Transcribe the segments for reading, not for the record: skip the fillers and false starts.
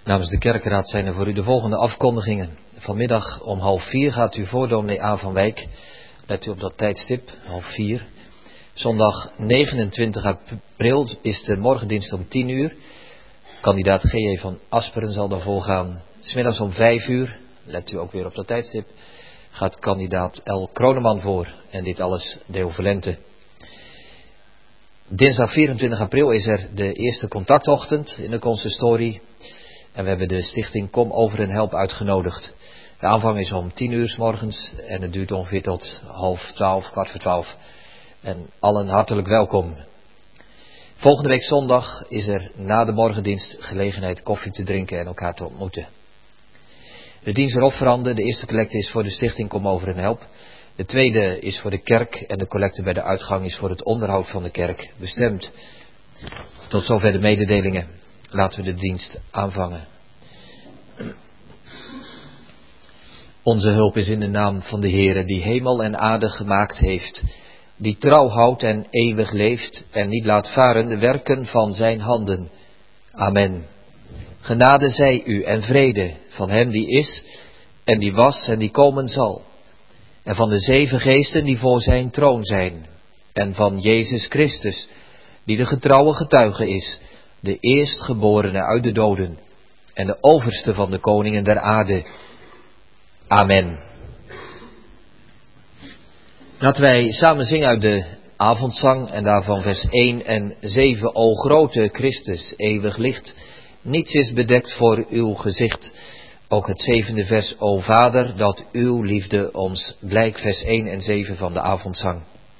Namens de kerkraad zijn er voor u de volgende afkondigingen. Vanmiddag om 3:30 gaat u voor dominee A. van Wijk. Let u op dat tijdstip, 3:30. Zondag 29 april is de morgendienst om 10:00. Kandidaat G.J. van Asperen zal dan volgaan. 's Middags om 5:00, let u ook weer op dat tijdstip, gaat kandidaat L. Kroneman voor. En dit alles deo volente. Dinsdag 24 april is er de eerste contactochtend in de consistorie. En we hebben de stichting Kom Over en Help uitgenodigd. De aanvang is om 10:00 's morgens en het duurt ongeveer tot 11:30, 11:45. En allen hartelijk welkom. Volgende week zondag is er na de morgendienst gelegenheid koffie te drinken en elkaar te ontmoeten. De dienst erop veranderen. De eerste collecte is voor de stichting Kom Over en Help. De tweede is voor de kerk en de collecte bij de uitgang is voor het onderhoud van de kerk bestemd. Tot zover de mededelingen. Laten we de dienst aanvangen. Onze hulp is in de naam van de Heere die hemel en aarde gemaakt heeft, die trouw houdt en eeuwig leeft en niet laat varen de werken van zijn handen. Amen. Genade zij u en vrede van hem die is en die was en die komen zal. En van de 7 geesten die voor zijn troon zijn. En van Jezus Christus, die de getrouwe getuige is, de eerstgeborene uit de doden en de overste van de koningen der aarde. Amen. Laten wij samen zingen uit de avondzang en daarvan vers 1 en 7. O grote Christus, eeuwig licht, niets is bedekt voor uw gezicht. Ook het 7e vers, O Vader, dat uw liefde ons blijkt, vers 1 en 7 van de avondzang.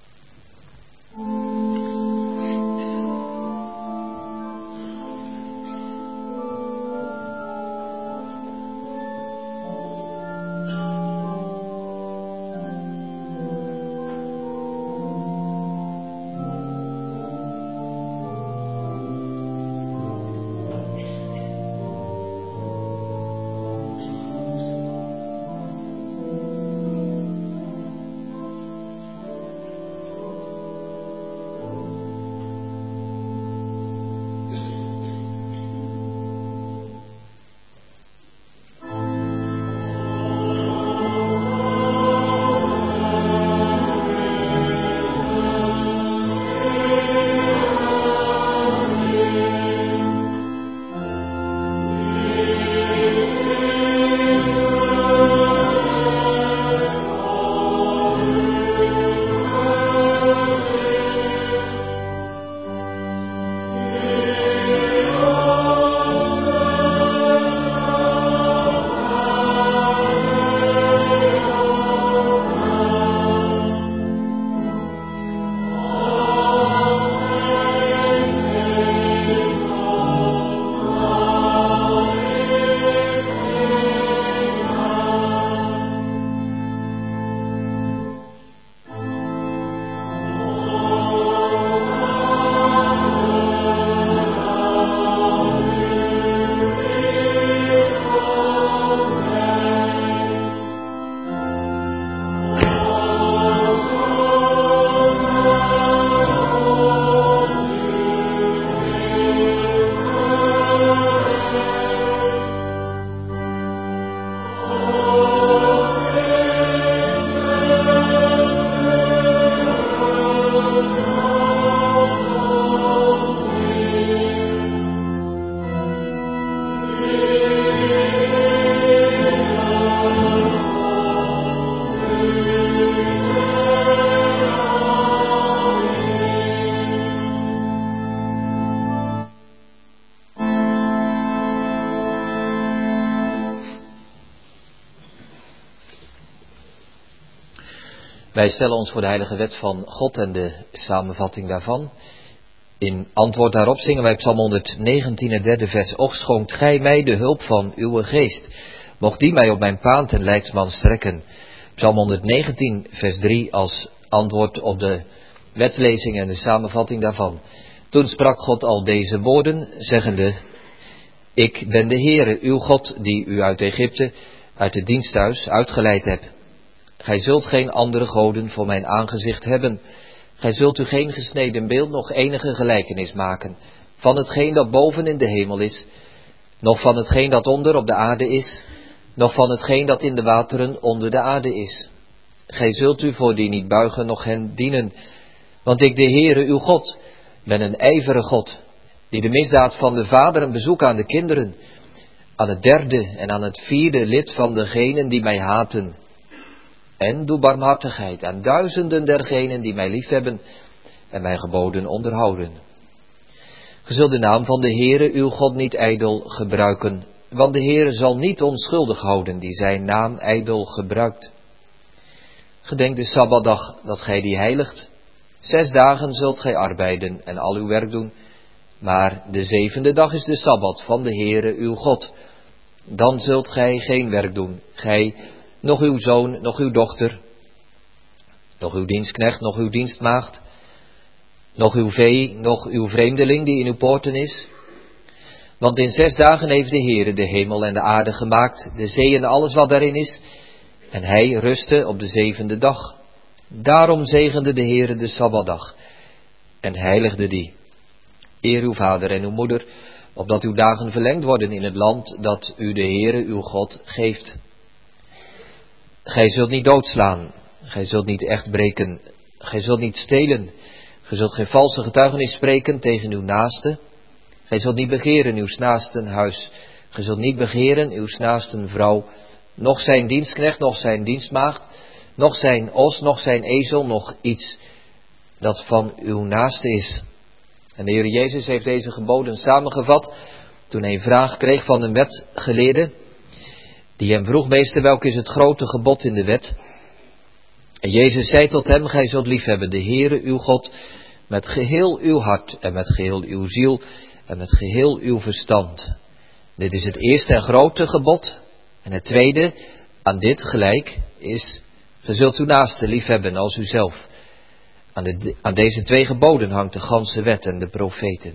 Wij stellen ons voor de heilige wet van God en de samenvatting daarvan. In antwoord daarop zingen wij Psalm 119, het 3e vers. Och, schonkt gij mij de hulp van uw geest. Mocht die mij op mijn paan ten leidsman strekken. Psalm 119, vers 3 als antwoord op de wetslezing en de samenvatting daarvan. Toen sprak God al deze woorden, zeggende: Ik ben de Heere, uw God, die u uit Egypte, uit het diensthuis, uitgeleid hebt. Gij zult geen andere goden voor mijn aangezicht hebben. Gij zult u geen gesneden beeld, nog enige gelijkenis maken van hetgeen dat boven in de hemel is, noch van hetgeen dat onder op de aarde is, noch van hetgeen dat in de wateren onder de aarde is. Gij zult u voor die niet buigen, noch hen dienen. Want ik, de Heere, uw God, ben een ijvere God, die de misdaad van de vaderen bezoek aan de kinderen, aan het derde en aan het vierde lid van degenen die mij haten. En doe barmhartigheid aan duizenden dergenen die mij liefhebben en mijn geboden onderhouden. Ge zult de naam van de Heere uw God niet ijdel gebruiken, want de Heere zal niet onschuldig houden die zijn naam ijdel gebruikt. Gedenk de Sabbatdag dat gij die heiligt. 6 dagen zult gij arbeiden en al uw werk doen, maar de 7e dag is de Sabbat van de Heere uw God. Dan zult gij geen werk doen, gij, noch uw zoon, noch uw dochter, noch uw dienstknecht, noch uw dienstmaagd, noch uw vee, noch uw vreemdeling die in uw poorten is. Want in 6 dagen heeft de Heere de hemel en de aarde gemaakt, de zee en alles wat daarin is, en hij rustte op de 7e dag. Daarom zegende de Heere de Sabbatdag en heiligde die. Eer uw vader en uw moeder, opdat uw dagen verlengd worden in het land dat u de Heere uw God geeft. Gij zult niet doodslaan, gij zult niet echt breken, gij zult niet stelen, gij zult geen valse getuigenis spreken tegen uw naaste, gij zult niet begeren uw naasten huis, gij zult niet begeren uw naasten vrouw, noch zijn dienstknecht, noch zijn dienstmaagd, noch zijn os, noch zijn ezel, noch iets dat van uw naaste is. En de Heer Jezus heeft deze geboden samengevat toen hij een vraag kreeg van een wetgeleerde, die hem vroeg: meester, welk is het grote gebod in de wet? En Jezus zei tot hem: gij zult liefhebben de Heere uw God met geheel uw hart en met geheel uw ziel en met geheel uw verstand. Dit is het eerste en grote gebod. En het tweede, aan dit gelijk, is: ge zult uw naaste liefhebben als uzelf. Aan deze 2 geboden hangt de ganse wet en de profeten.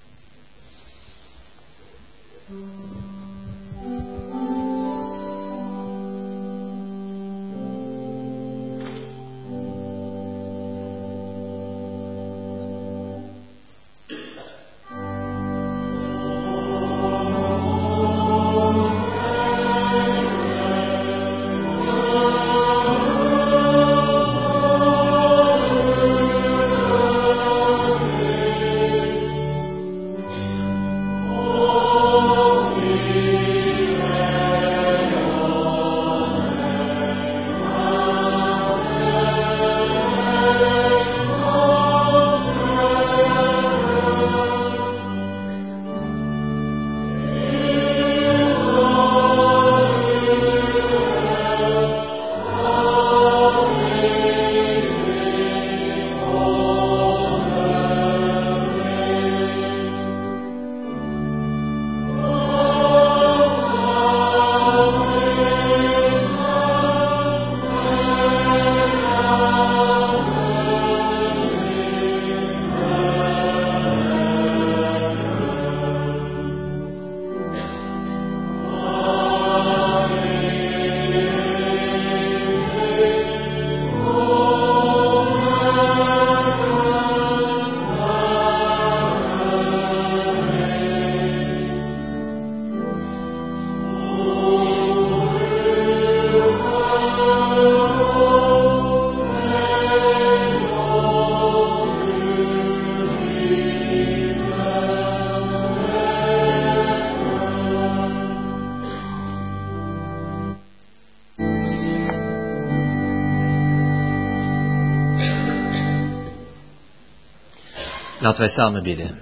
Laten wij samen bidden.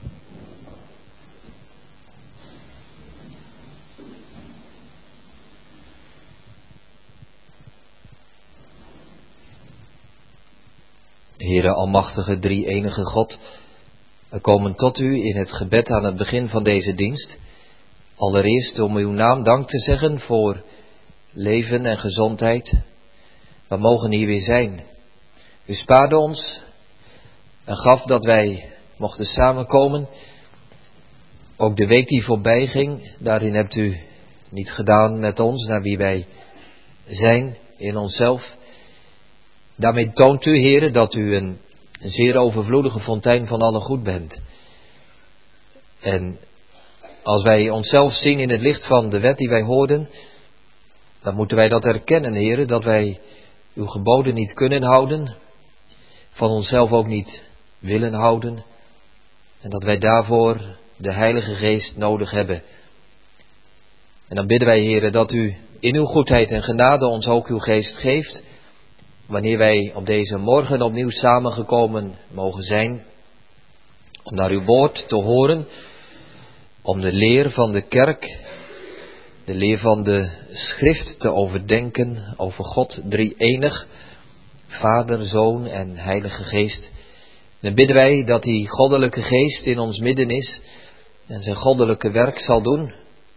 Heere almachtige drie-enige God, we komen tot u in het gebed aan het begin van deze dienst. Allereerst om uw naam dank te zeggen voor leven en gezondheid. We mogen hier weer zijn. U spaarde ons en gaf dat wij mochten samenkomen. Ook de week die voorbij ging, daarin hebt u niet gedaan met ons naar wie wij zijn in onszelf. Daarmee toont u, Heere, dat u een zeer overvloedige fontein van alle goed bent. En Als wij onszelf zien in het licht van de wet die wij hoorden, dan moeten wij dat erkennen, Heere, dat wij uw geboden niet kunnen houden, van onszelf ook niet willen houden, en dat wij daarvoor de Heilige Geest nodig hebben. En dan bidden wij, Heere, dat u in uw goedheid en genade ons ook uw geest geeft, wanneer wij op deze morgen opnieuw samengekomen mogen zijn, om naar uw woord te horen, om de leer van de kerk, de leer van de schrift te overdenken over God drie-enig, Vader, Zoon en Heilige Geest. En dan bidden wij dat die goddelijke geest in ons midden is en zijn goddelijke werk zal doen.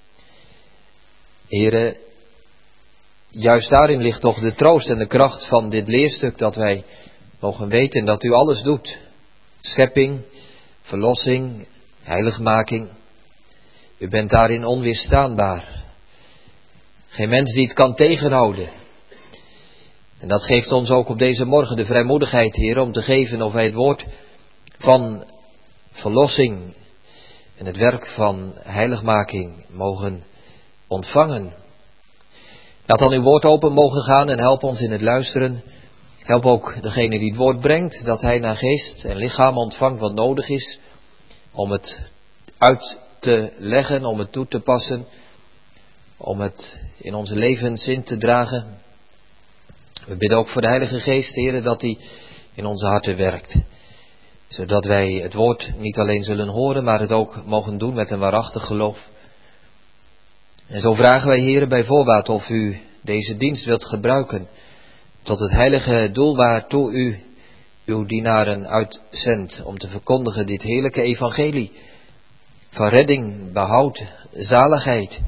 Heere, juist daarin ligt toch de troost en de kracht van dit leerstuk, dat wij mogen weten dat u alles doet. Schepping, verlossing, heiligmaking. U bent daarin onweerstaanbaar. Geen mens die het kan tegenhouden. En dat geeft ons ook op deze morgen de vrijmoedigheid, Heer, om te geven of wij het woord van verlossing en het werk van heiligmaking mogen ontvangen. Laat dan uw woord open mogen gaan en help ons in het luisteren. Help ook degene die het woord brengt, dat hij naar geest en lichaam ontvangt wat nodig is om het uit te leggen, om het toe te passen, om het in onze levens in te dragen. We bidden ook voor de Heilige Geest, Heer, dat hij in onze harten werkt. Zodat wij het woord niet alleen zullen horen, maar het ook mogen doen met een waarachtig geloof. En zo vragen wij, Heer, bij voorbaat of u deze dienst wilt gebruiken tot het heilige doel waartoe u uw dienaren uitzendt, om te verkondigen dit heerlijke evangelie van redding, behoud, zaligheid.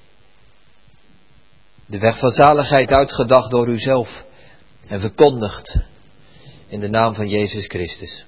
De weg van zaligheid uitgedacht door uzelf en verkondigd in de naam van Jezus Christus.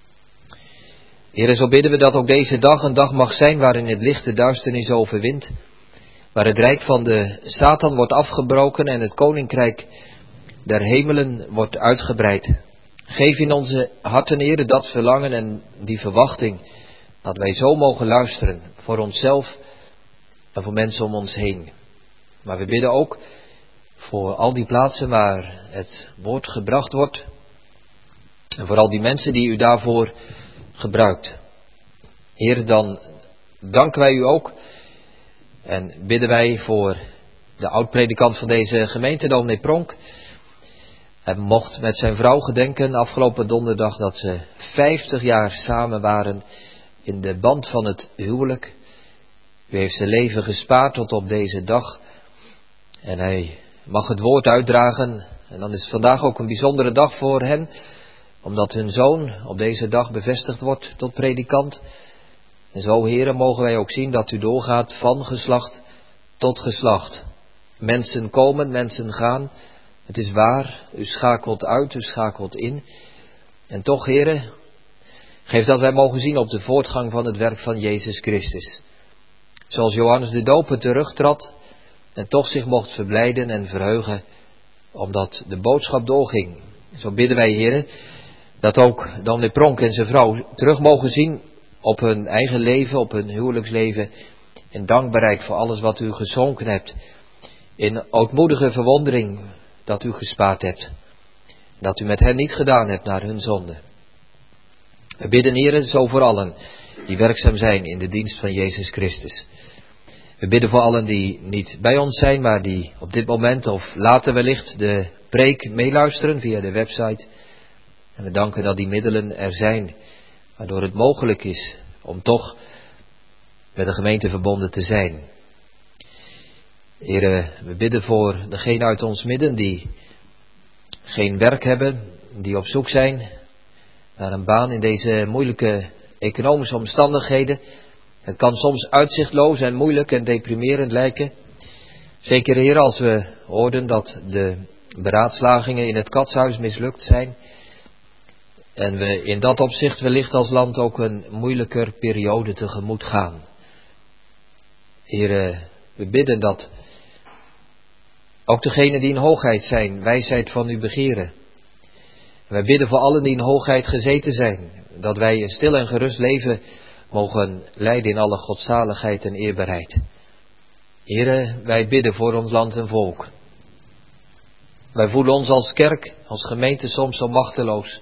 Heer, zo bidden we dat ook deze dag een dag mag zijn waarin het licht de duisternis overwint, waar het rijk van de Satan wordt afgebroken en het koninkrijk der hemelen wordt uitgebreid. Geef in onze harten, Heer, dat verlangen en die verwachting, dat wij zo mogen luisteren voor onszelf en voor mensen om ons heen. Maar we bidden ook voor al die plaatsen waar het woord gebracht wordt en voor al die mensen die u daarvoor gebruikt. Heer, dan danken wij u ook en bidden wij voor de oud-predikant van deze gemeente, dominee Pronk. Hij mocht met zijn vrouw gedenken afgelopen donderdag dat ze 50 jaar samen waren in de band van het huwelijk. U heeft zijn leven gespaard tot op deze dag. En hij mag het woord uitdragen. En dan is het vandaag ook een bijzondere dag voor hen, omdat hun zoon op deze dag bevestigd wordt tot predikant. En zo, heren, mogen wij ook zien dat u doorgaat van geslacht tot geslacht. Mensen komen, mensen gaan. Het is waar, u schakelt uit, u schakelt in. En toch, heren, geef dat wij mogen zien op de voortgang van het werk van Jezus Christus. Zoals Johannes de Doper terugtrad en toch zich mocht verblijden en verheugen, omdat de boodschap doorging. Zo bidden wij, heren, dat ook dominee Pronk en zijn vrouw terug mogen zien op hun eigen leven, op hun huwelijksleven, in dankbaarheid voor alles wat u geschonken hebt, in ootmoedige verwondering dat u gespaard hebt, dat u met hen niet gedaan hebt naar hun zonde. We bidden, heren, zo voor allen die werkzaam zijn in de dienst van Jezus Christus. We bidden voor allen die niet bij ons zijn, maar die op dit moment of later wellicht de preek meeluisteren via de website. En we danken dat die middelen er zijn, waardoor het mogelijk is om toch met de gemeente verbonden te zijn. Heren, we bidden voor degenen uit ons midden die geen werk hebben, die op zoek zijn naar een baan in deze moeilijke economische omstandigheden. Het kan soms uitzichtloos en moeilijk en deprimerend lijken. Zeker, Heer, als we hoorden dat de beraadslagingen in het katshuis mislukt zijn. En we in dat opzicht wellicht als land ook een moeilijker periode tegemoet gaan. Heer, we bidden dat ook degenen die in hoogheid zijn, wijsheid van u begeren. Wij bidden voor allen die in hoogheid gezeten zijn, dat wij een stil en gerust leven mogen leiden in alle godzaligheid en eerbaarheid. Here, wij bidden voor ons land en volk. Wij voelen ons als kerk, als gemeente soms zo machteloos.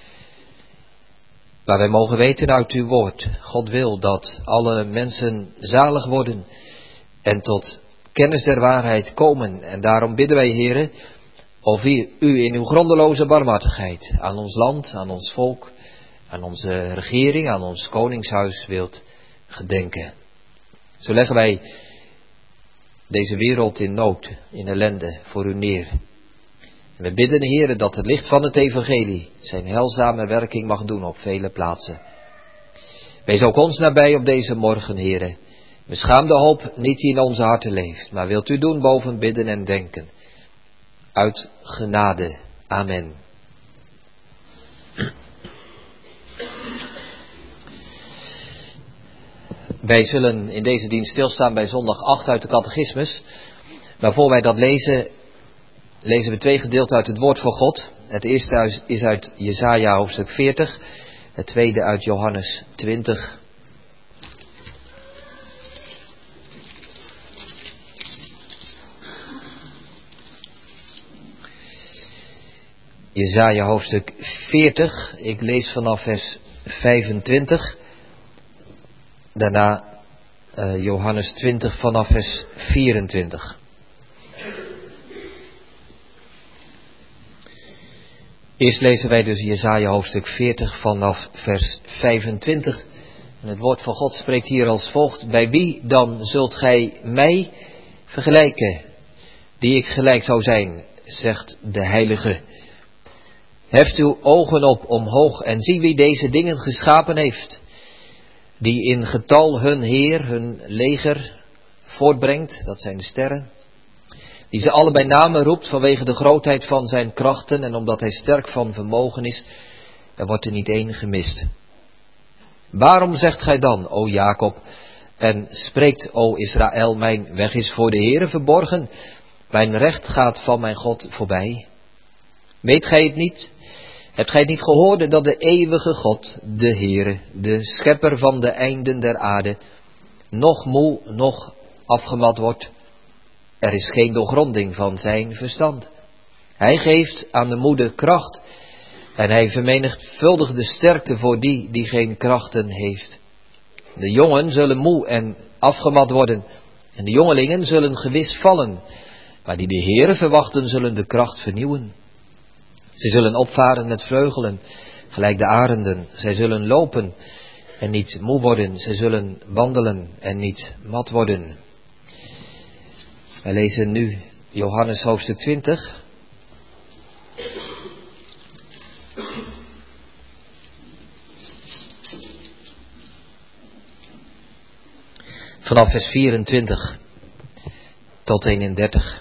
Maar wij mogen weten uit uw woord, God wil dat alle mensen zalig worden en tot kennis der waarheid komen. En daarom bidden wij, Heere, of u in uw grondeloze barmhartigheid aan ons land, aan ons volk, aan onze regering, aan ons koningshuis wilt gedenken. Zo leggen wij deze wereld in nood, in ellende, voor u neer. En we bidden, Heere, dat het licht van het evangelie zijn heilzame werking mag doen op vele plaatsen. Wees ook ons nabij op deze morgen, Heere. Beschaam de hoop niet die in onze harten leeft, maar wilt u doen boven bidden en denken. Uit genade. Amen. Wij zullen in deze dienst stilstaan bij zondag 8 uit de catechismus. Maar voor wij dat lezen we 2 gedeelten uit het woord van God. Het eerste is uit Jesaja hoofdstuk 40. Het tweede uit Johannes 20. Jesaja hoofdstuk 40. Ik lees vanaf vers 25. Daarna Johannes 20 vanaf vers 24. Eerst lezen wij dus Jesaja hoofdstuk 40 vanaf vers 25. En het woord van God spreekt hier als volgt. Bij wie dan zult gij mij vergelijken, die ik gelijk zou zijn, zegt de Heilige. Heft uw ogen op omhoog en zie wie deze dingen geschapen heeft, die in getal hun Heer, hun leger, voortbrengt, dat zijn de sterren, die ze alle bij name roept vanwege de grootheid van zijn krachten en omdat hij sterk van vermogen is, er wordt er niet één gemist. Waarom zegt gij dan, o Jacob, en spreekt, o Israël, mijn weg is voor de Heere verborgen, mijn recht gaat van mijn God voorbij? Weet gij het niet? Hebt gij het niet gehoord dat de eeuwige God, de Heere, de schepper van de einden der aarde, nog moe, nog afgemat wordt? Er is geen doorgronding van zijn verstand. Hij geeft aan de moede kracht en hij vermenigvuldigt de sterkte voor die geen krachten heeft. De jongen zullen moe en afgemat worden en de jongelingen zullen gewis vallen, maar die de Heere verwachten zullen de kracht vernieuwen. Zij zullen opvaren met vleugelen, gelijk de arenden. Zij zullen lopen en niet moe worden. Zij zullen wandelen en niet mat worden. Wij lezen nu Johannes hoofdstuk 20. Vanaf vers 24 tot 31.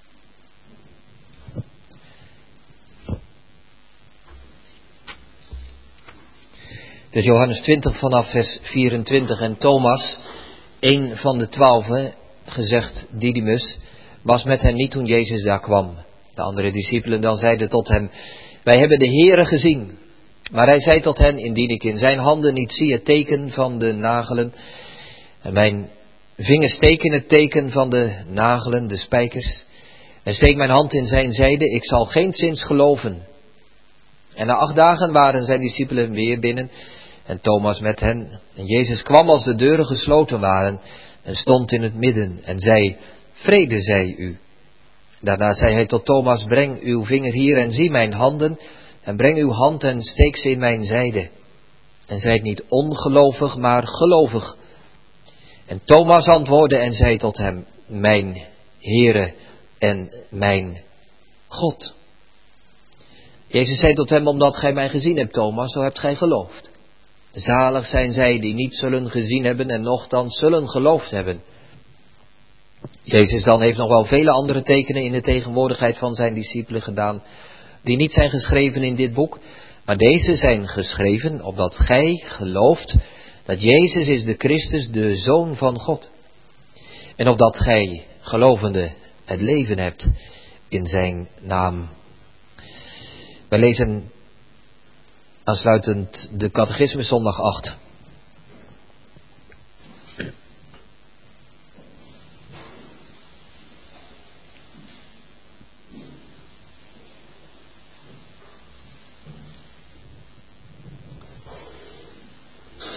Dus Johannes 20 vanaf vers 24. En Thomas, een van de 12, gezegd Didymus, was met hen niet toen Jezus daar kwam. De andere discipelen dan zeiden tot hem, wij hebben de Heere gezien. Maar hij zei tot hen, indien ik in zijn handen niet zie het teken van de nagelen, en mijn vingers steken het teken van de nagelen, de spijkers, en steek mijn hand in zijn zijde, ik zal geenszins geloven. En na 8 dagen waren zijn discipelen weer binnen, en Thomas met hen. En Jezus kwam als de deuren gesloten waren, en stond in het midden, en zei, vrede zij u. Daarna zei hij tot Thomas, breng uw vinger hier en zie mijn handen, en breng uw hand en steek ze in mijn zijde. En zijt niet ongelovig, maar gelovig. En Thomas antwoordde en zei tot hem, mijn Heere en mijn God. Jezus zei tot hem, omdat gij mij gezien hebt, Thomas, zo hebt gij geloofd. Zalig zijn zij die niet zullen gezien hebben en nochtans zullen geloofd hebben. Jezus dan heeft nog wel vele andere tekenen in de tegenwoordigheid van zijn discipelen gedaan, die niet zijn geschreven in dit boek, maar deze zijn geschreven opdat gij gelooft dat Jezus is de Christus, de Zoon van God. En opdat gij, gelovende, het leven hebt in zijn naam. Wij lezen aansluitend de catechismus zondag 8.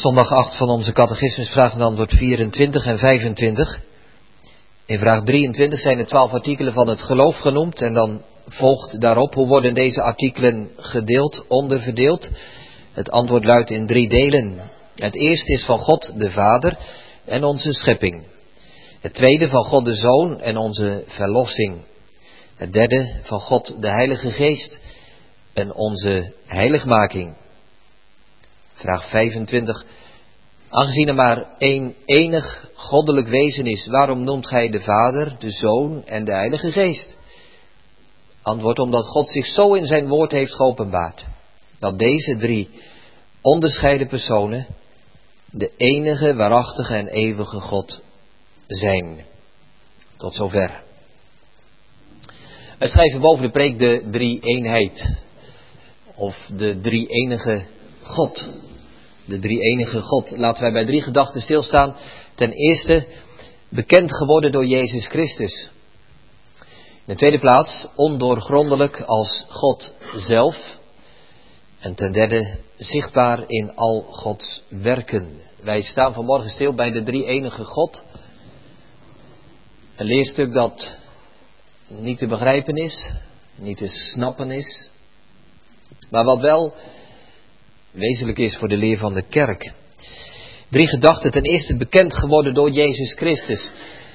Zondag 8 van onze catechismus, vraag en antwoord 24 en 25. In vraag 23 zijn de 12 artikelen van het geloof genoemd en dan volgt daarop hoe worden deze artikelen gedeeld, onderverdeeld. Het antwoord luidt in 3 delen. Het eerste is van God de Vader en onze schepping. Het tweede van God de Zoon en onze verlossing. Het derde van God de Heilige Geest en onze heiligmaking. Vraag 25. Aangezien er maar één enig goddelijk wezen is, waarom noemt gij de Vader, de Zoon en de Heilige Geest? Antwoord, omdat God zich zo in zijn woord heeft geopenbaard, dat deze 3 onderscheiden personen de enige, waarachtige en eeuwige God zijn. Tot zover. We schrijven boven de preek de 3-eenheid. Of de 3-enige God. De 3-enige God. Laten wij bij 3 gedachten stilstaan. Ten eerste, bekend geworden door Jezus Christus. In de tweede plaats, ondoorgrondelijk als God zelf. En ten derde, zichtbaar in al Gods werken. Wij staan vanmorgen stil bij de 3-enige God. Een leerstuk dat niet te begrijpen is, niet te snappen is, maar wat wel wezenlijk is voor de leer van de kerk. 3 gedachten. Ten eerste, bekend geworden door Jezus Christus.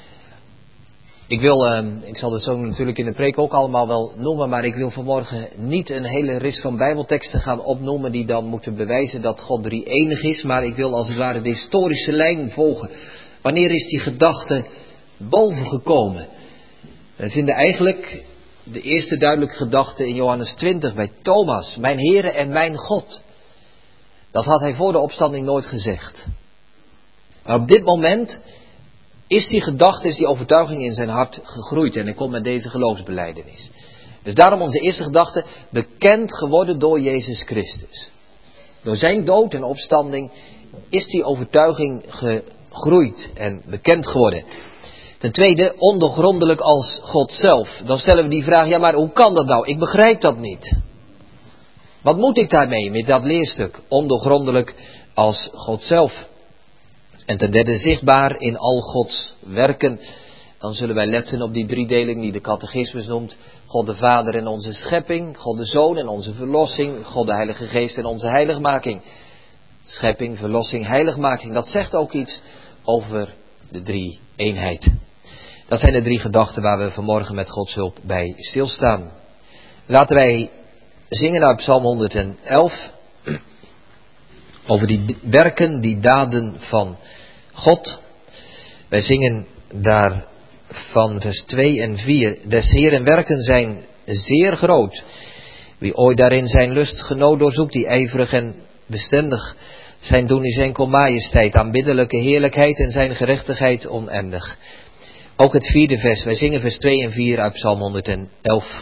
Ik zal het zo natuurlijk in de preek ook allemaal wel noemen, maar ik wil vanmorgen niet een hele ris van bijbelteksten gaan opnoemen die dan moeten bewijzen dat God 3-enig is, maar ik wil als het ware de historische lijn volgen. Wanneer is die gedachte bovengekomen? We vinden eigenlijk de eerste duidelijke gedachte in Johannes 20 bij Thomas. Mijn Heere en mijn God. Dat had hij voor de opstanding nooit gezegd. Maar op dit moment is die gedachte, is die overtuiging in zijn hart gegroeid. En hij komt met deze geloofsbelijdenis. Dus daarom onze eerste gedachte, bekend geworden door Jezus Christus. Door zijn dood en opstanding is die overtuiging gegroeid en bekend geworden. Ten tweede, ondoorgrondelijk als God zelf. Dan stellen we die vraag, ja maar hoe kan dat nou? Ik begrijp dat niet. Wat moet ik daarmee met dat leerstuk? Ondoorgrondelijk als God zelf. En ten derde, zichtbaar in al Gods werken. Dan zullen wij letten op die 3-deling die de catechismus noemt. God de Vader en onze schepping. God de Zoon en onze verlossing. God de Heilige Geest en onze heiligmaking. Schepping, verlossing, heiligmaking. Dat zegt ook iets over de 3-eenheid. Dat zijn de 3 gedachten waar we vanmorgen met Gods hulp bij stilstaan. Laten wij zingen uit Psalm 111. Over die werken, die daden van God. Wij zingen daar van vers 2 en 4. Des Heeren werken zijn zeer groot. Wie ooit daarin zijn lust genoot doorzoekt, die ijverig en bestendig zijn doen is enkel majesteit, aanbiddelijke heerlijkheid en zijn gerechtigheid oneindig. Ook het 4e vers, wij zingen vers 2 en 4 uit Psalm 111.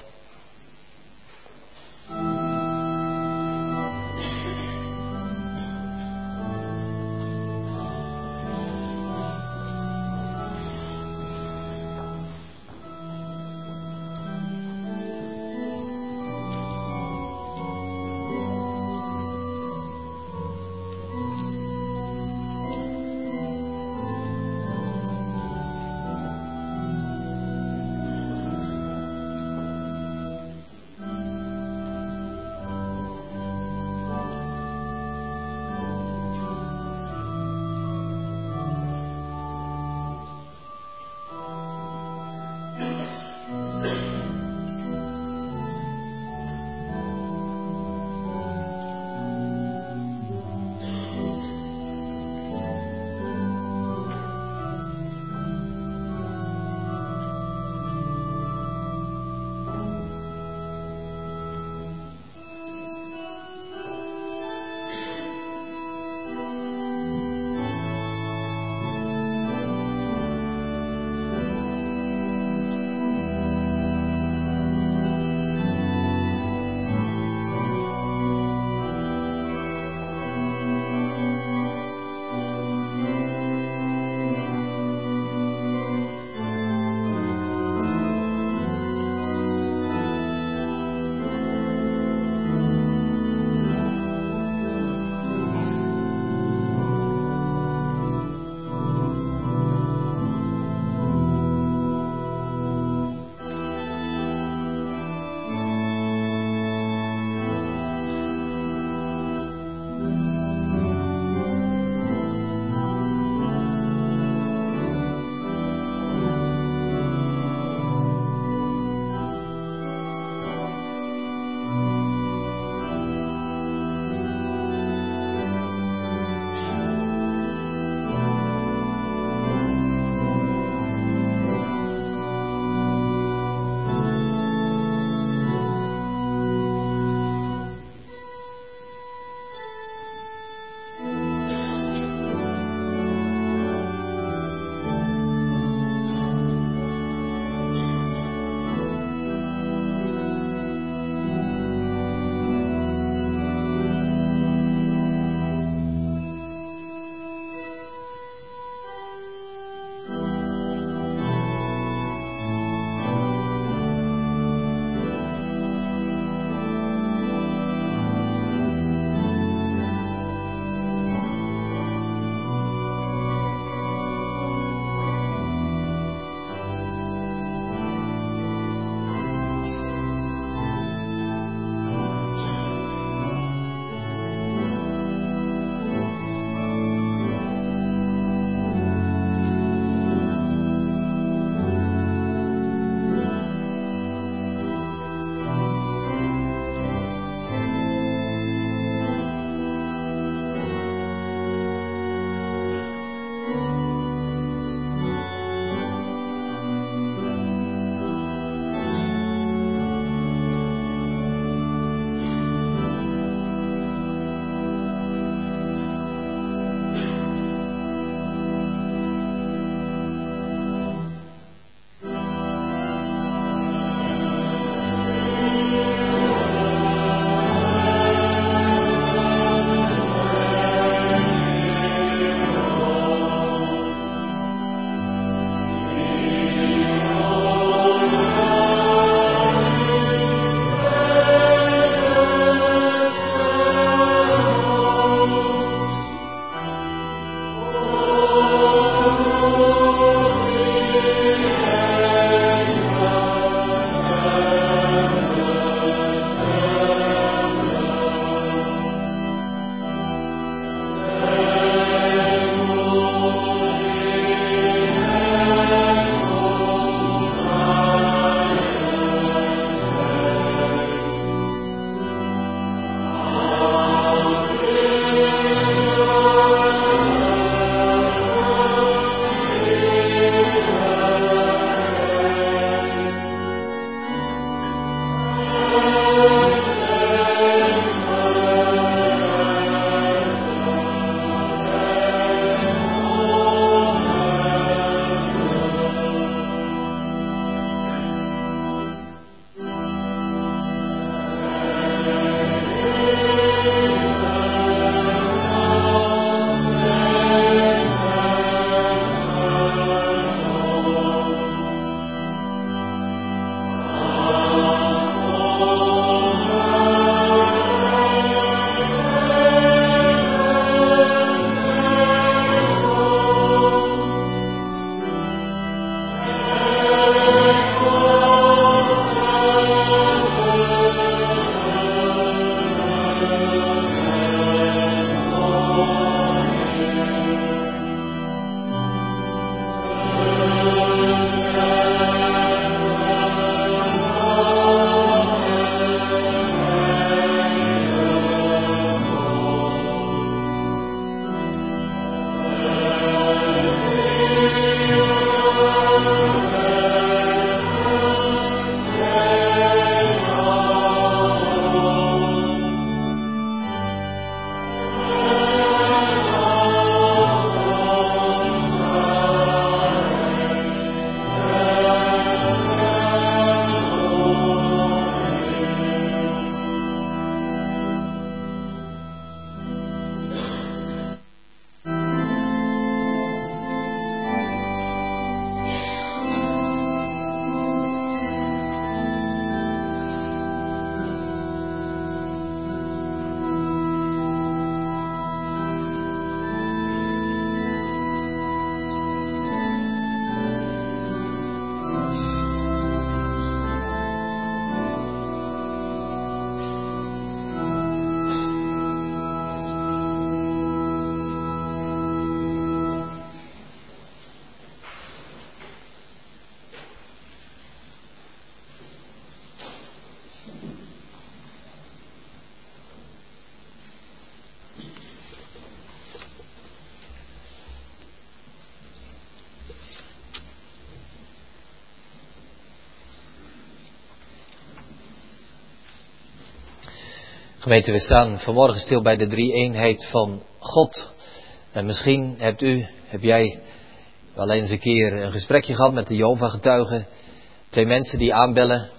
Gemeente, we staan vanmorgen stil bij de drie-eenheid van God. En misschien heb jij wel eens een keer een gesprekje gehad met de Jehovah-getuigen. 2 mensen die aanbellen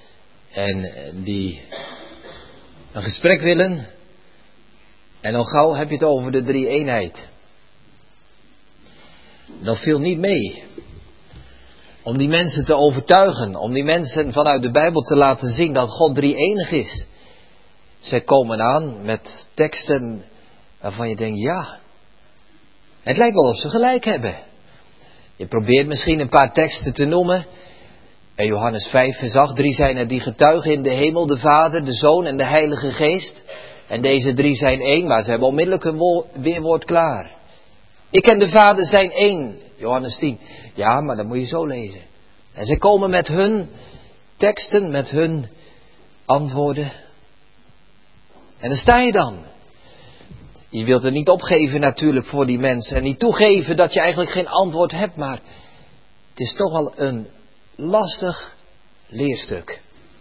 en die een gesprek willen. En al gauw heb je het over de drie-eenheid. Dat viel niet mee. Om die mensen te overtuigen, om die mensen vanuit de Bijbel te laten zien dat God drie-enig is. Zij komen aan met teksten waarvan je denkt, ja, het lijkt wel of ze gelijk hebben. Je probeert misschien een paar teksten te noemen. In Johannes 5 vers 8, 3 zijn er die getuigen in de hemel, de Vader, de Zoon en de Heilige Geest. En deze 3 zijn één, maar ze hebben onmiddellijk een weerwoord klaar. Ik en de Vader zijn één, Johannes 10. Ja, maar dat moet je zo lezen. En ze komen met hun teksten, met hun antwoorden. En dan sta je dan. Je wilt het niet opgeven natuurlijk voor die mensen. En niet toegeven dat je eigenlijk geen antwoord hebt. Maar het is toch wel een lastig leerstuk.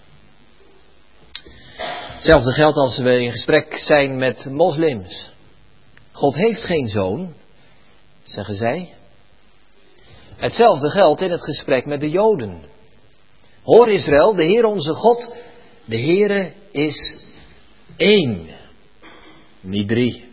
Hetzelfde geldt als we in gesprek zijn met moslims. God heeft geen zoon, zeggen zij. Hetzelfde geldt in het gesprek met de Joden. Hoor Israël, de Heer onze God, de Heere is één, niet 3.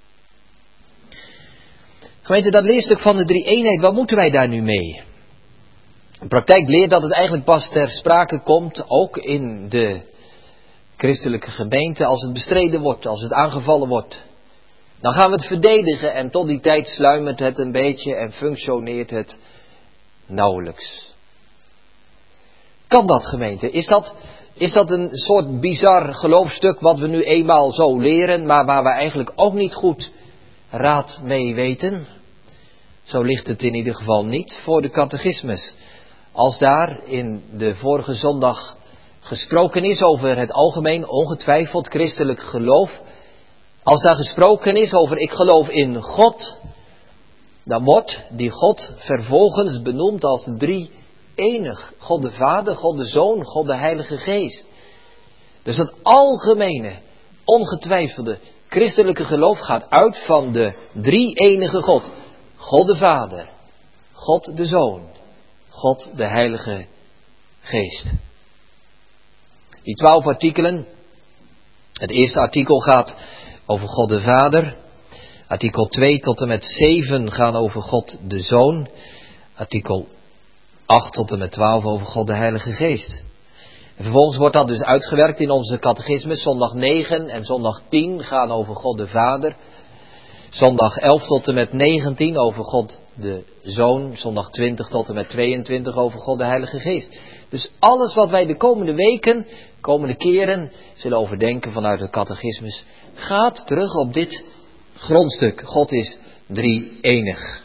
Gemeente, dat leerstuk van de drie-eenheid, wat moeten wij daar nu mee? De praktijk leert dat het eigenlijk pas ter sprake komt, ook in de christelijke gemeente, als het bestreden wordt, als het aangevallen wordt. Dan gaan we het verdedigen en tot die tijd sluimert het een beetje en functioneert het nauwelijks. Kan dat, gemeente? Is dat een soort bizar geloofstuk wat we nu eenmaal zo leren, maar waar we eigenlijk ook niet goed raad mee weten? Zo ligt het in ieder geval niet voor de catechismus. Als daar in de vorige zondag gesproken is over het algemeen ongetwijfeld christelijk geloof, als daar gesproken is over ik geloof in God, dan wordt die God vervolgens benoemd als drie enig. God de Vader, God de Zoon, God de Heilige Geest. Dus dat algemene, ongetwijfelde christelijke geloof gaat uit van de drie enige God. God de Vader, God de Zoon, God de Heilige Geest. Die 12 artikelen. Het eerste artikel gaat over God de Vader. Artikel 2 tot en met 7 gaan over God de Zoon. Artikel 8 tot en met 12 over God de Heilige Geest. En vervolgens wordt dat dus uitgewerkt in onze catechismus. Zondag 9 en zondag 10 gaan over God de Vader. Zondag 11 tot en met 19 over God de Zoon. Zondag 20 tot en met 22 over God de Heilige Geest. Dus alles wat wij de komende weken, komende keren zullen overdenken vanuit de catechismus, gaat terug op dit grondstuk. God is drie enig.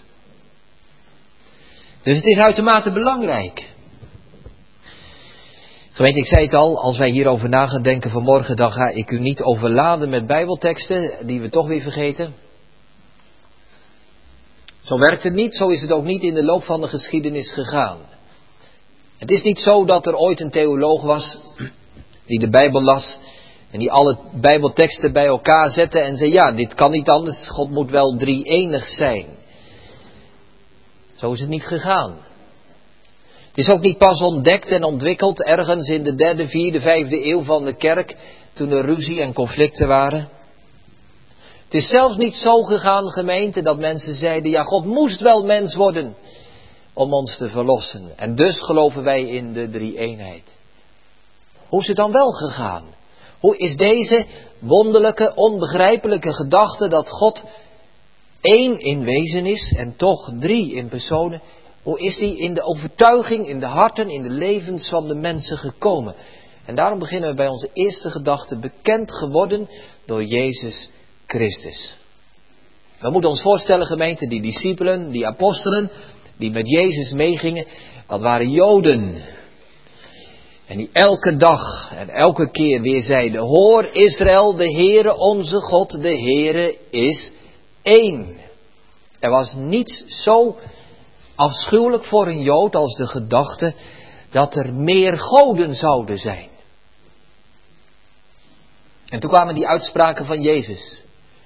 Dus het is uitermate belangrijk. Gemeente, ik zei het al, als wij hierover na gaan denken vanmorgen, dan ga ik u niet overladen met bijbelteksten die we toch weer vergeten. Zo werkt het niet, zo is het ook niet in de loop van de geschiedenis gegaan. Het is niet zo dat er ooit een theoloog was die de Bijbel las en die alle Bijbelteksten bij elkaar zette en zei, ja, dit kan niet anders, God moet wel drie enig zijn. Zo is het niet gegaan. Het is ook niet pas ontdekt en ontwikkeld ergens in de 3e, 4e, 5e eeuw van de kerk, toen er ruzie en conflicten waren. Het is zelfs niet zo gegaan, gemeente, dat mensen zeiden, ja, God moest wel mens worden om ons te verlossen. En dus geloven wij in de drie-eenheid. Hoe is het dan wel gegaan? Hoe is deze wonderlijke, onbegrijpelijke gedachte dat God één in wezen is en toch drie in personen, hoe is die in de overtuiging, in de harten, in de levens van de mensen gekomen? En daarom beginnen we bij onze eerste gedachte, bekend geworden door Jezus Christus. We moeten ons voorstellen, gemeente, die discipelen, die apostelen, die met Jezus meegingen, dat waren Joden. En die elke dag en elke keer weer zeiden, hoor Israël, de Heere onze God, de Heere is één. Er was niets zo afschuwelijk voor een Jood als de gedachte dat er meer goden zouden zijn. En toen kwamen die uitspraken van Jezus.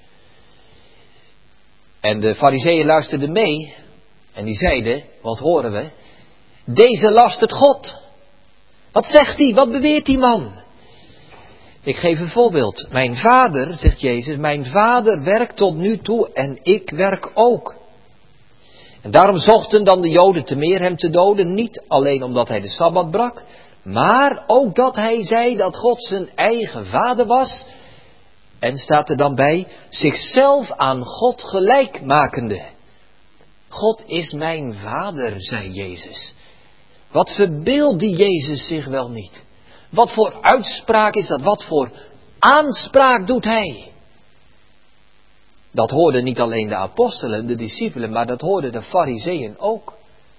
En de Farizeeën luisterden mee en die zeiden, wat horen we? Deze lastert God. Wat zegt hij? Wat beweert die man? Ik geef een voorbeeld. Mijn vader, zegt Jezus, mijn vader werkt tot nu toe en ik werk ook. En daarom zochten dan de Joden te meer hem te doden, niet alleen omdat hij de Sabbat brak, maar ook dat hij zei dat God zijn eigen vader was. En staat er dan bij, zichzelf aan God gelijk makende. God is mijn vader, zei Jezus. Wat verbeeldt die Jezus zich wel niet? Wat voor uitspraak is dat? Wat voor aanspraak doet hij? Dat hoorden niet alleen de apostelen, de discipelen, maar dat hoorden de Farizeeën ook.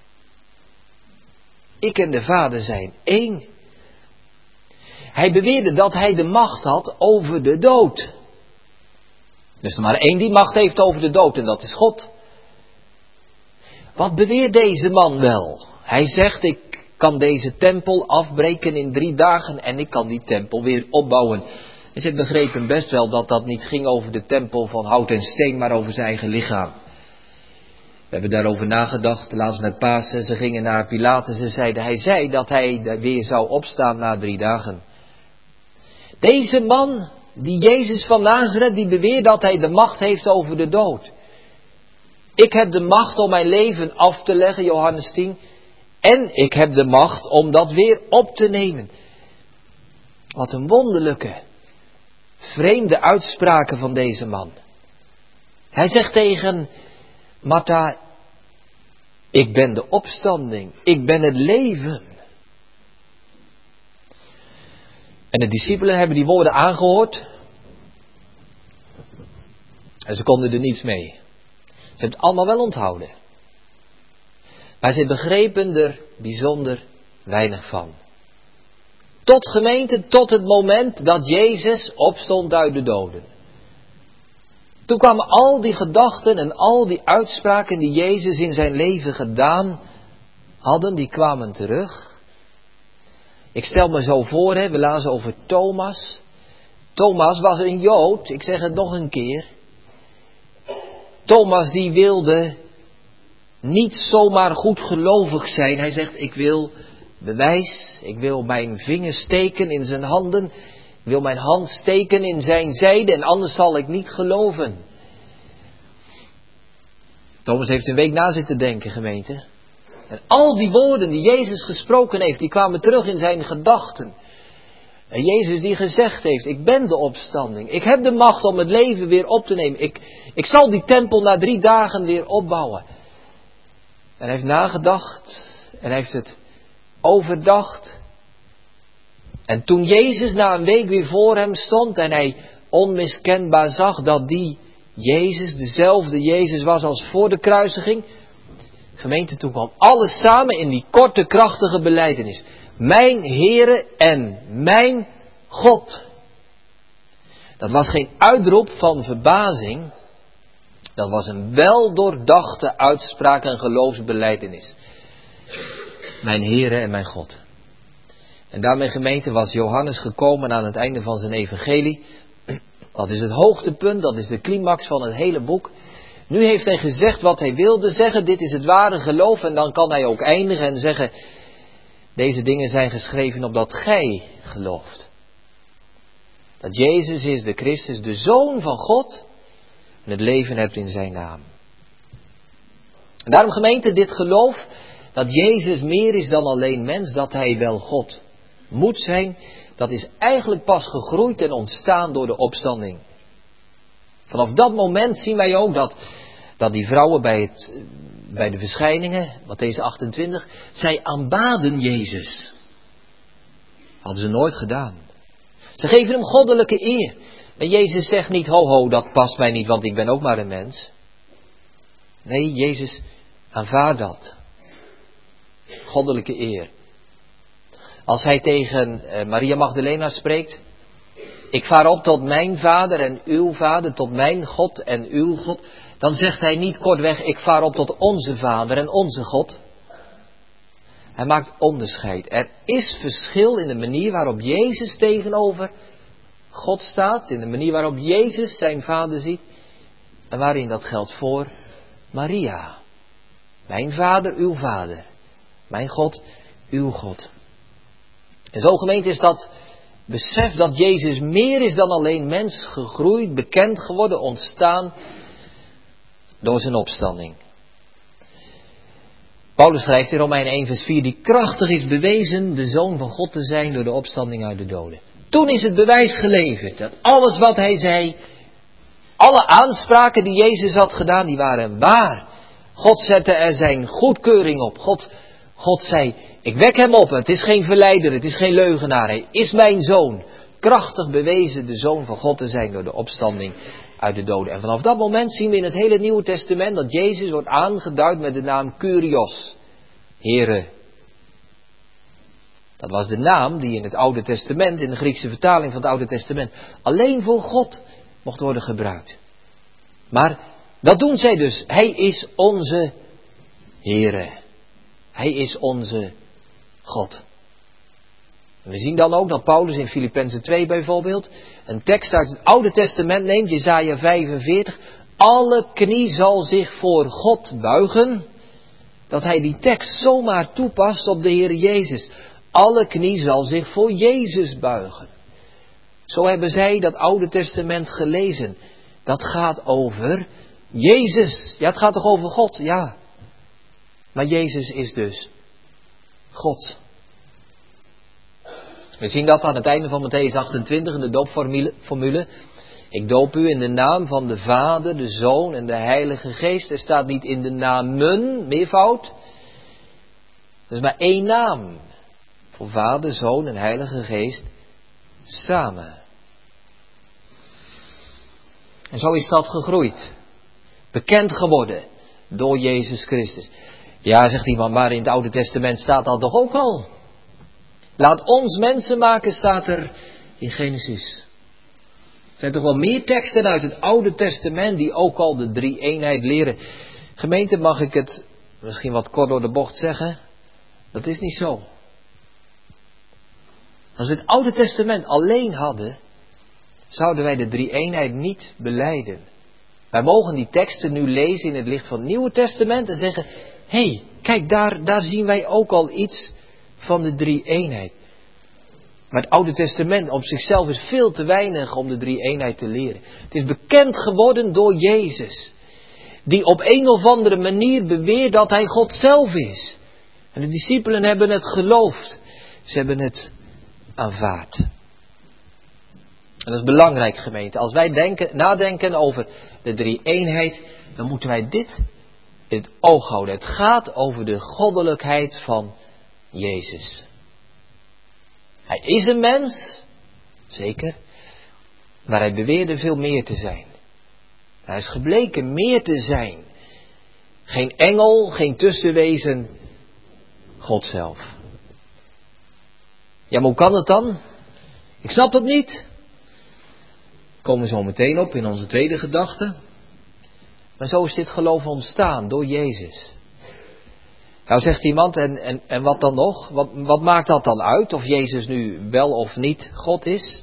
Ik en de Vader zijn één. Hij beweerde dat hij de macht had over de dood. Er is er maar één die macht heeft over de dood en dat is God. Wat beweert deze man wel? Hij zegt, ik kan deze tempel afbreken in 3 dagen en ik kan die tempel weer opbouwen. En ze begrepen best wel dat dat niet ging over de tempel van hout en steen, maar over zijn eigen lichaam. We hebben daarover nagedacht, laatst met Pasen. Ze gingen naar Pilatus en zeiden, hij zei dat hij weer zou opstaan na 3 dagen. Deze man, die Jezus van Nazareth, die beweert dat hij de macht heeft over de dood. Ik heb de macht om mijn leven af te leggen, Johannes 10. En ik heb de macht om dat weer op te nemen. Wat een wonderlijke, vreemde uitspraken van deze man. Hij zegt tegen Martha, Ik ben de opstanding. Ik ben het leven. En de discipelen hebben die woorden aangehoord. En ze konden er niets mee. Ze hebben het allemaal wel onthouden. Maar ze begrepen er bijzonder weinig van. Tot gemeente, tot het moment dat Jezus opstond uit de doden. Toen kwamen al die gedachten en al die uitspraken die Jezus in zijn leven gedaan hadden, die kwamen terug. Ik stel me zo voor, we lazen over Thomas. Thomas was een Jood, ik zeg het nog een keer. Thomas die wilde niet zomaar goedgelovig zijn. Hij zegt, ik wil bewijs, ik wil mijn vinger steken in zijn handen. Ik wil mijn hand steken in zijn zijde en anders zal ik niet geloven. Thomas heeft een week na zitten denken, gemeente. En al die woorden die Jezus gesproken heeft, die kwamen terug in zijn gedachten. En Jezus die gezegd heeft, ik ben de opstanding. Ik heb de macht om het leven weer op te nemen. Ik zal die tempel na 3 dagen weer opbouwen. En hij heeft nagedacht en hij heeft het overdacht. En toen Jezus na een week weer voor hem stond en hij onmiskenbaar zag dat die Jezus dezelfde Jezus was als voor de kruisiging. Gemeente, toen kwam alles samen in die korte krachtige belijdenis. Mijn Heere en mijn God. Dat was geen uitroep van verbazing. Dat was een weldoordachte uitspraak en geloofsbelijdenis. Mijn Heere en mijn God. En daarmee, gemeente, was Johannes gekomen aan het einde van zijn evangelie. Dat is het hoogtepunt, dat is de climax van het hele boek. Nu heeft hij gezegd wat hij wilde zeggen, dit is het ware geloof. En dan kan hij ook eindigen en zeggen, deze dingen zijn geschreven opdat gij gelooft. Dat Jezus is de Christus, de Zoon van God, en het leven hebt in zijn naam. En daarom, gemeente, dit geloof, dat Jezus meer is dan alleen mens, dat hij wel God moet zijn, dat is eigenlijk pas gegroeid en ontstaan door de opstanding. Vanaf dat moment zien wij ook dat die vrouwen bij de verschijningen, Mattheüs 28, zij aanbaden Jezus. Hadden ze nooit gedaan. Ze geven hem goddelijke eer. En Jezus zegt niet, ho ho, dat past mij niet, want ik ben ook maar een mens. Nee, Jezus aanvaardt dat. Goddelijke eer. Als hij tegen Maria Magdalena spreekt, ik vaar op tot mijn vader en uw vader, tot mijn God en uw God. Dan zegt hij niet kortweg, ik vaar op tot onze vader en onze God. Hij maakt onderscheid. Er is verschil in de manier waarop Jezus tegenover God staat. In de manier waarop Jezus zijn vader ziet. En waarin dat geldt voor Maria. Mijn vader, uw vader. Mijn God, uw God. En zo, gemeente, is dat besef dat Jezus meer is dan alleen mens, gegroeid, bekend geworden, ontstaan door zijn opstanding. Paulus schrijft in Romeinen 1 vers 4, die krachtig is bewezen de Zoon van God te zijn door de opstanding uit de doden. Toen is het bewijs geleverd dat alles wat hij zei, alle aanspraken die Jezus had gedaan, die waren waar. God zette er zijn goedkeuring op. God zei, ik wek hem op, het is geen verleider, het is geen leugenaar, hij is mijn zoon. Krachtig bewezen de Zoon van God te zijn door de opstanding uit de doden. En vanaf dat moment zien we in het hele Nieuwe Testament dat Jezus wordt aangeduid met de naam Kyrios, Heere. Dat was de naam die in het Oude Testament, in de Griekse vertaling van het Oude Testament, alleen voor God mocht worden gebruikt. Maar dat doen zij dus. Hij is onze Heere. Hij is onze God. En we zien dan ook dat Paulus in Filippenzen 2 bijvoorbeeld een tekst uit het Oude Testament neemt, Jesaja 45. Alle knie zal zich voor God buigen. Dat hij die tekst zomaar toepast op de Heer Jezus. Alle knie zal zich voor Jezus buigen. Zo hebben zij dat Oude Testament gelezen. Dat gaat over Jezus. Ja, het gaat toch over God? Ja. Maar Jezus is dus God. We zien dat aan het einde van Mattheüs 28 in de doopformule. Ik doop u in de naam van de Vader, de Zoon en de Heilige Geest. Er staat niet in de namen, meervoud. Er is maar één naam. Voor Vader, Zoon en Heilige Geest samen. En zo is dat gegroeid. Bekend geworden door Jezus Christus. Ja, zegt iemand, maar in het Oude Testament staat dat toch ook al? Laat ons mensen maken, staat er in Genesis. Er zijn toch wel meer teksten uit het Oude Testament die ook al de drie-eenheid leren. Gemeente, mag ik het misschien wat kort door de bocht zeggen? Dat is niet zo. Als we het Oude Testament alleen hadden, zouden wij de drie-eenheid niet belijden. Wij mogen die teksten nu lezen in het licht van het Nieuwe Testament en zeggen, hé, kijk, daar zien wij ook al iets van de drie-eenheid. Maar het Oude Testament op zichzelf is veel te weinig om de drie-eenheid te leren. Het is bekend geworden door Jezus, die op een of andere manier beweert dat hij God zelf is. En de discipelen hebben het geloofd. Ze hebben het aanvaard. En dat is belangrijk, gemeente. Als wij nadenken over de drie-eenheid, dan moeten wij dit in het oog houden. Het gaat over de goddelijkheid van Jezus. Hij is een mens, zeker, maar hij beweerde veel meer te zijn. Hij is gebleken meer te zijn. Geen engel, geen tussenwezen, God zelf. Ja, maar hoe kan het dan? Ik snap dat niet. Daar komen we zo meteen op in onze tweede gedachte. Maar zo is dit geloof ontstaan door Jezus. Nou zegt iemand, en wat dan nog? Wat maakt dat dan uit? Of Jezus nu wel of niet God is?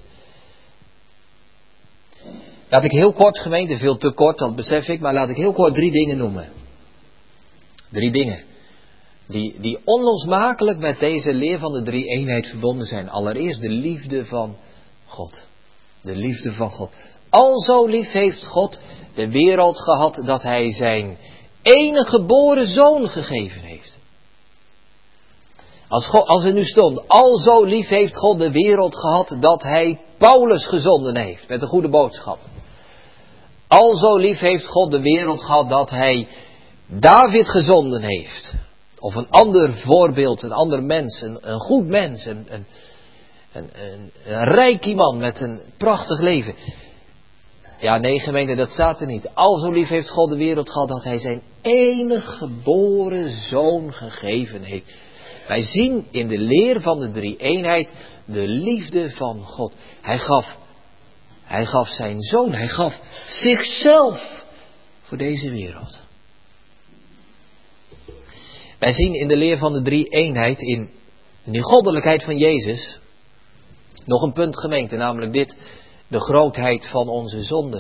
Laat ik heel kort, gemeente, veel te kort, dat besef ik, maar laat ik heel kort 3 dingen noemen. 3 dingen. Die onlosmakelijk met deze leer van de drie-eenheid verbonden zijn. Allereerst de liefde van God. De liefde van God. Alzo lief heeft God de wereld gehad dat hij zijn enige geboren zoon gegeven heeft. Als er nu stond, alzo lief heeft God de wereld gehad dat hij Paulus gezonden heeft met een goede boodschap. Alzo lief heeft God de wereld gehad dat hij David gezonden heeft. Of een ander voorbeeld, een ander mens, een goed mens, een rijk iemand met een prachtig leven. Ja, nee, gemeente, dat staat er niet. Alzo lief heeft God de wereld gehad dat hij zijn enige geboren zoon gegeven heeft. Wij zien in de leer van de drie-eenheid de liefde van God. Hij gaf zijn zoon, hij gaf zichzelf voor deze wereld. Wij zien in de leer van de drie-eenheid, in die goddelijkheid van Jezus, nog een punt, gemeente, namelijk dit: de grootheid van onze zonde.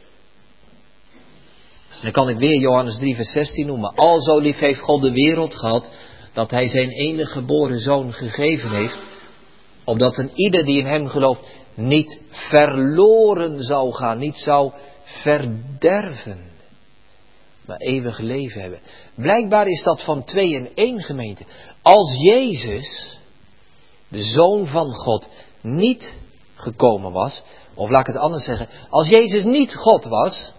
En dan kan ik weer Johannes 3 vers 16 noemen. Alzo lief heeft God de wereld gehad dat hij zijn enige geboren zoon gegeven heeft, opdat een ieder die in hem gelooft niet verloren zou gaan, niet zou verderven, maar eeuwig leven hebben. Blijkbaar is dat van 2 in 1, gemeente. Als Jezus, de Zoon van God, niet gekomen was, of laat ik het anders zeggen, als Jezus niet God was,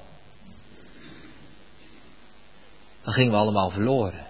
dan gingen we allemaal verloren.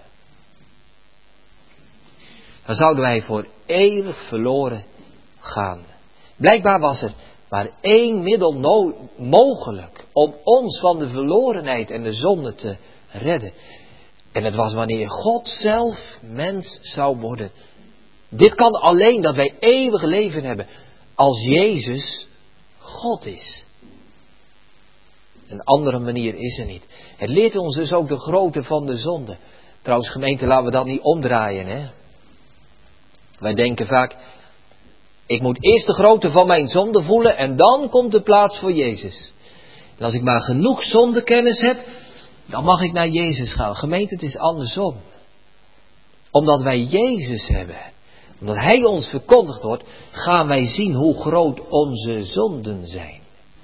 Dan zouden wij voor eeuwig verloren gaan. Blijkbaar was er maar 1 middel mogelijk om ons van de verlorenheid en de zonde te redden. En het was wanneer God zelf mens zou worden. Dit kan alleen dat wij eeuwig leven hebben als Jezus God is. Een andere manier is er niet. Het leert ons dus ook de grootte van de zonde. Trouwens, gemeente, laten we dat niet omdraaien, hè. Wij denken vaak, ik moet eerst de grootte van mijn zonde voelen en dan komt de plaats voor Jezus. En als ik maar genoeg zondekennis heb, dan mag ik naar Jezus gaan. Gemeente, het is andersom. Omdat wij Jezus hebben, omdat Hij ons verkondigd wordt, gaan wij zien hoe groot onze zonden zijn.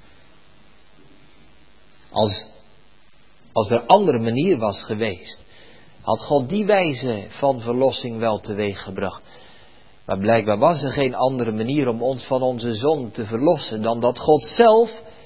Als er een andere manier was geweest, had God die wijze van verlossing wel teweeggebracht. Maar blijkbaar was er geen andere manier om ons van onze zonde te verlossen dan dat God zelf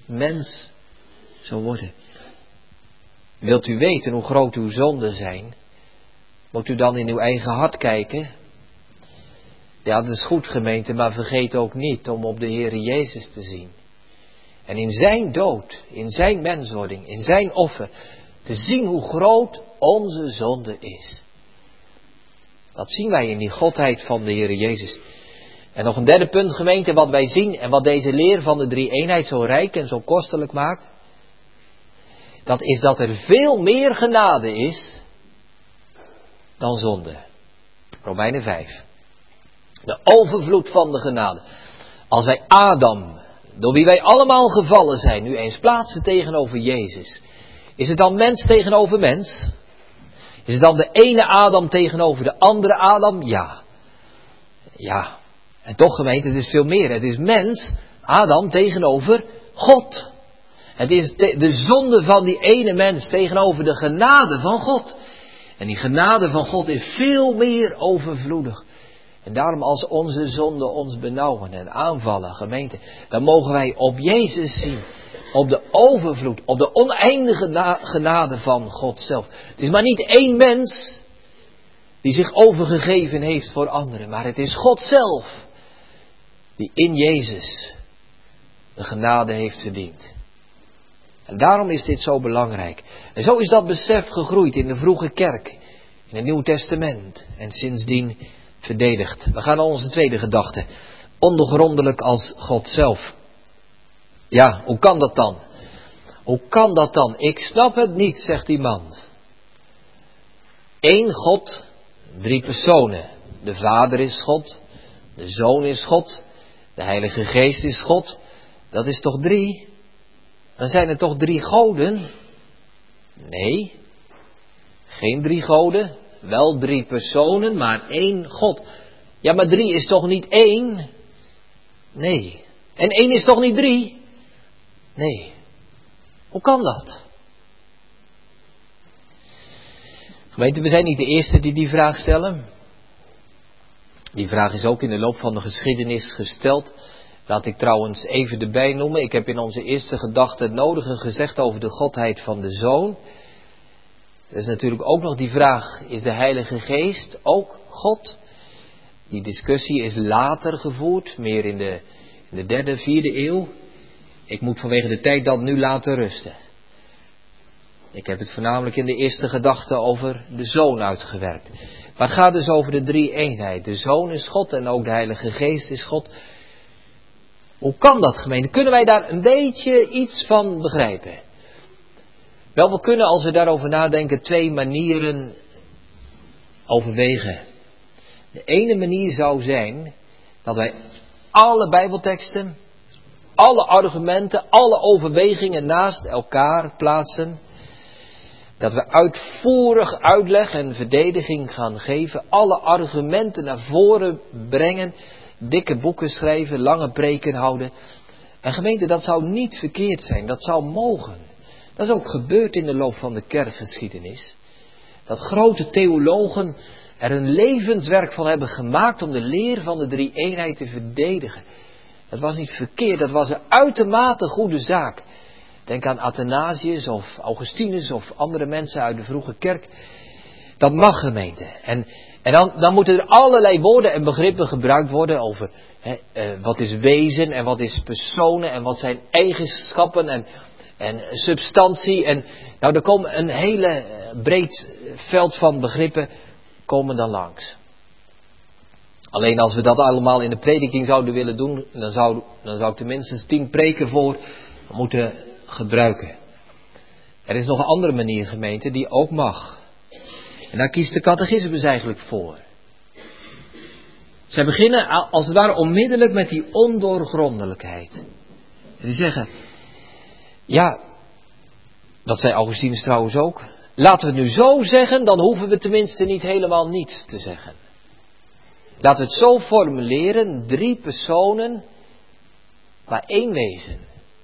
mens zou worden. Wilt u weten hoe groot uw zonden zijn? Moet u dan in uw eigen hart kijken? Ja, dat is goed, gemeente, maar vergeet ook niet om op de Heere Jezus te zien. En in zijn dood, in zijn menswording, in zijn offer, te zien hoe groot onze zonde is. Dat zien wij in die godheid van de Heere Jezus. En nog een derde punt, gemeente, wat wij zien en wat deze leer van de drie-eenheid zo rijk en zo kostelijk maakt. Dat is dat er veel meer genade is dan zonde. Romeinen 5. De overvloed van de genade. Als wij Adam, door wie wij allemaal gevallen zijn, nu eens plaatsen tegenover Jezus. Is het dan mens tegenover mens? Is het dan de ene Adam tegenover de andere Adam? Ja. Ja. En toch, gemeente, het is veel meer. Het is mens, Adam, tegenover God. Het is de zonde van die ene mens tegenover de genade van God. En die genade van God is veel meer overvloedig. En daarom als onze zonden ons benauwen en aanvallen, gemeente, dan mogen wij op Jezus zien. Op de overvloed, op de oneindige genade van God zelf. Het is maar niet één mens die zich overgegeven heeft voor anderen. Maar het is God zelf die in Jezus de genade heeft verdiend. En daarom is dit zo belangrijk. En zo is dat besef gegroeid in de vroege kerk, in het Nieuw Testament. En sindsdien verdedigd. We gaan naar onze tweede gedachte. Ondergrondelijk als God zelf. Ja, hoe kan dat dan? Hoe kan dat dan? Ik snap het niet, zegt die man. Eén God, 3 personen. De Vader is God, de Zoon is God, de Heilige Geest is God. Dat is toch 3? Dan zijn er toch 3 goden? Nee, geen 3 goden. Wel 3 personen, maar 1 God. Ja, maar 3 is toch niet 1? Nee. En 1 is toch niet 3? Nee. Hoe kan dat? Gemeente, we zijn niet de eerste die die vraag stellen. Die vraag is ook in de loop van de geschiedenis gesteld. Laat ik trouwens even erbij noemen. Ik heb in onze eerste gedachte het nodige gezegd over de godheid van de Zoon. Er is natuurlijk ook nog die vraag, is de Heilige Geest ook God? Die discussie is later gevoerd, meer in de 3e, 4e eeuw. Ik moet vanwege de tijd dat nu laten rusten. Ik heb het voornamelijk in de eerste gedachte over de Zoon uitgewerkt. Maar het gaat dus over de 3-eenheid. De Zoon is God en ook de Heilige Geest is God. Hoe kan dat, gemeente? Kunnen wij daar een beetje iets van begrijpen? Wel, we kunnen als we daarover nadenken 2 manieren overwegen. De ene manier zou zijn dat wij alle Bijbelteksten, alle argumenten, alle overwegingen naast elkaar plaatsen. Dat we uitvoerig uitleg en verdediging gaan geven. Alle argumenten naar voren brengen. Dikke boeken schrijven, lange preken houden. En gemeente, dat zou niet verkeerd zijn. Dat zou mogen. Dat is ook gebeurd in de loop van de kerkgeschiedenis. Dat grote theologen er een levenswerk van hebben gemaakt om de leer van de 3-eenheid te verdedigen. Dat was niet verkeerd, dat was een uitermate goede zaak. Denk aan Athanasius of Augustinus of andere mensen uit de vroege kerk. Dat mag, gemeente. En dan moeten er allerlei woorden en begrippen gebruikt worden over wat is wezen en wat is personen en wat zijn eigenschappen en substantie. En nou, er komen een hele breed veld van begrippen komen dan langs. Alleen als we dat allemaal in de prediking zouden willen doen, dan zou ik er minstens 10 preken voor moeten gebruiken. Er is nog een andere manier, gemeente, die ook mag. En daar kiest de catechismus eigenlijk voor. Zij beginnen als het ware onmiddellijk met die ondoorgrondelijkheid. En die zeggen, ja, dat zei Augustinus trouwens ook. Laten we het nu zo zeggen, dan hoeven we tenminste niet helemaal niets te zeggen. Laten we het zo formuleren, 3 personen, maar 1 wezen.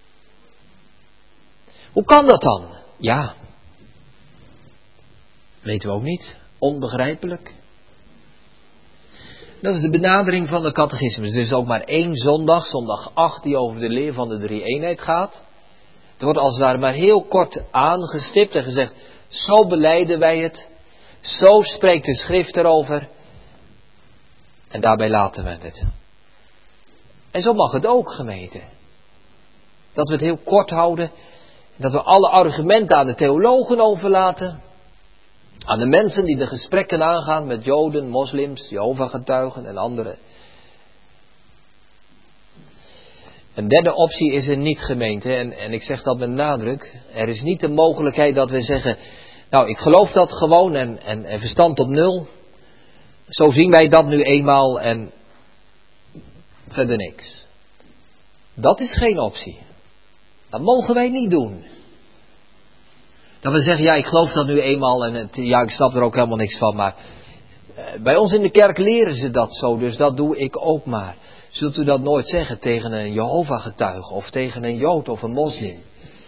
Hoe kan dat dan? Ja, weten we ook niet. Onbegrijpelijk. Dat is de benadering van de catechismus. Er is ook maar 1 zondag, zondag 8, die over de leer van de 3-eenheid gaat. Het wordt als het ware maar heel kort aangestipt en gezegd, zo belijden wij het, zo spreekt de schrift erover en daarbij laten we het. En zo mag het ook, gemeente. Dat we het heel kort houden, dat we alle argumenten aan de theologen overlaten, aan de mensen die de gesprekken aangaan met Joden, moslims, Jehovah-getuigen en anderen. Een derde optie is er niet, gemeente, en ik zeg dat met nadruk. Er is niet de mogelijkheid dat we zeggen, nou ik geloof dat gewoon en verstand op nul. Zo zien wij dat nu eenmaal en verder niks. Dat is geen optie. Dat mogen wij niet doen. Dat we zeggen, ja ik geloof dat nu eenmaal en ja ik snap er ook helemaal niks van, maar bij ons in de kerk leren ze dat zo, dus dat doe ik ook maar. Zult u dat nooit zeggen tegen een Jehovah-getuige of tegen een Jood of een moslim?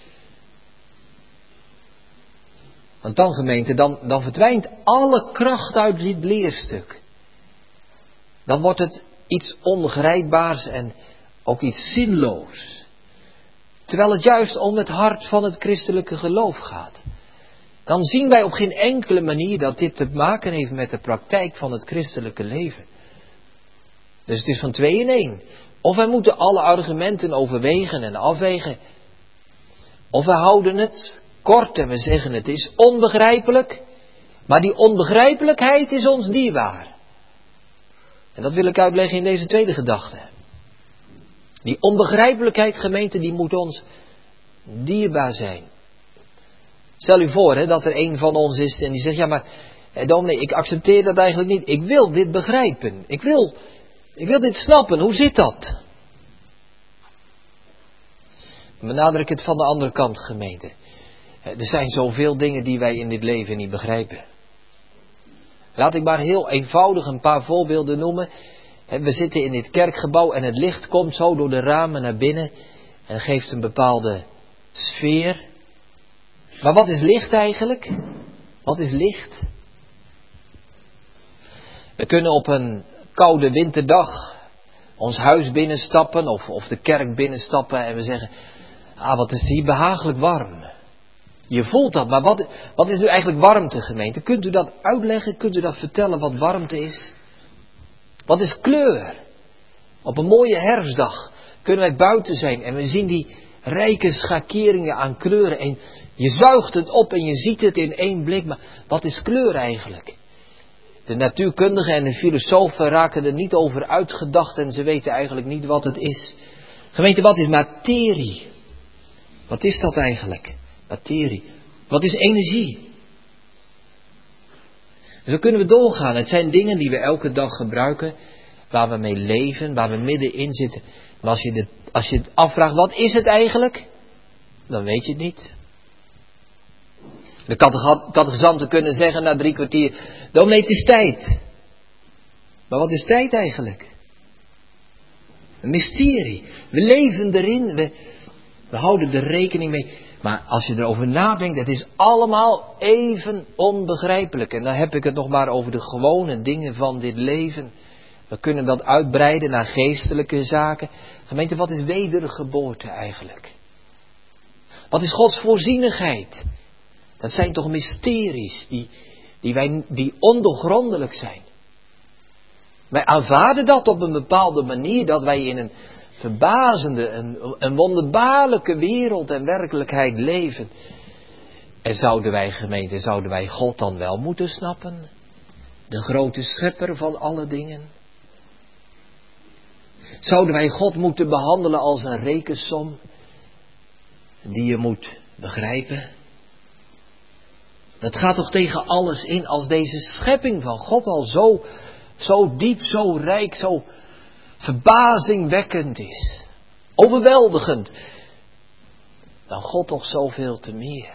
Want dan, gemeente, dan verdwijnt alle kracht uit dit leerstuk. Dan wordt het iets ongrijpbaars en ook iets zinloos. Terwijl het juist om het hart van het christelijke geloof gaat. Dan zien wij op geen enkele manier dat dit te maken heeft met de praktijk van het christelijke leven. Dus het is van 2 in 1. Of wij moeten alle argumenten overwegen en afwegen. Of we houden het kort en we zeggen het is onbegrijpelijk. Maar die onbegrijpelijkheid is ons dierbaar. En dat wil ik uitleggen in deze tweede gedachte. Die onbegrijpelijkheid, gemeente, die moet ons dierbaar zijn. Stel u voor dat er een van ons is en die zegt, ja maar dominee, ik accepteer dat eigenlijk niet. Ik wil dit begrijpen. Ik wil dit snappen. Hoe zit dat? Dan benadruk ik het van de andere kant, gemeente. Er zijn zoveel dingen die wij in dit leven niet begrijpen. Laat ik maar heel eenvoudig een paar voorbeelden noemen. We zitten in dit kerkgebouw en het licht komt zo door de ramen naar binnen en geeft een bepaalde sfeer. Maar wat is licht eigenlijk? Wat is licht? We kunnen op een koude winterdag ons huis binnenstappen of de kerk binnenstappen en we zeggen, wat is het hier behagelijk warm. Je voelt dat, maar wat is nu eigenlijk warmte, gemeente? Kunt u dat uitleggen? Kunt u dat vertellen wat warmte is? Wat is kleur? Op een mooie herfstdag kunnen wij buiten zijn en we zien die rijke schakeringen aan kleuren en je zuigt het op en je ziet het in één blik, maar wat is kleur eigenlijk? De natuurkundigen en de filosofen raken er niet over uitgedacht en ze weten eigenlijk niet wat het is. Gemeente, wat is materie? Wat is dat eigenlijk? Materie. Wat is energie? Zo kunnen we doorgaan. Het zijn dingen die we elke dag gebruiken, waar we mee leven, waar we middenin zitten. Maar als je het afvraagt, wat is het eigenlijk? Dan weet je het niet. De catechizanten kunnen zeggen na 3 kwartier, dominee, het is tijd. Maar wat is tijd eigenlijk? Een mysterie. We leven erin, we houden er rekening mee. Maar als je erover nadenkt, het is allemaal even onbegrijpelijk. En dan heb ik het nog maar over de gewone dingen van dit leven. We kunnen dat uitbreiden naar geestelijke zaken. Gemeente, wat is wedergeboorte eigenlijk? Wat is Gods voorzienigheid? Dat zijn toch mysteries die ondoorgrondelijk zijn. Wij aanvaarden dat op een bepaalde manier, dat wij in een verbazende, een wonderbaarlijke wereld en werkelijkheid leven. En zouden wij God dan wel moeten snappen? De grote schepper van alle dingen. Zouden wij God moeten behandelen als een rekensom die je moet begrijpen? Dat gaat toch tegen alles in als deze schepping van God al zo diep, zo rijk, zo verbazingwekkend is. Overweldigend. Dan God toch zoveel te meer.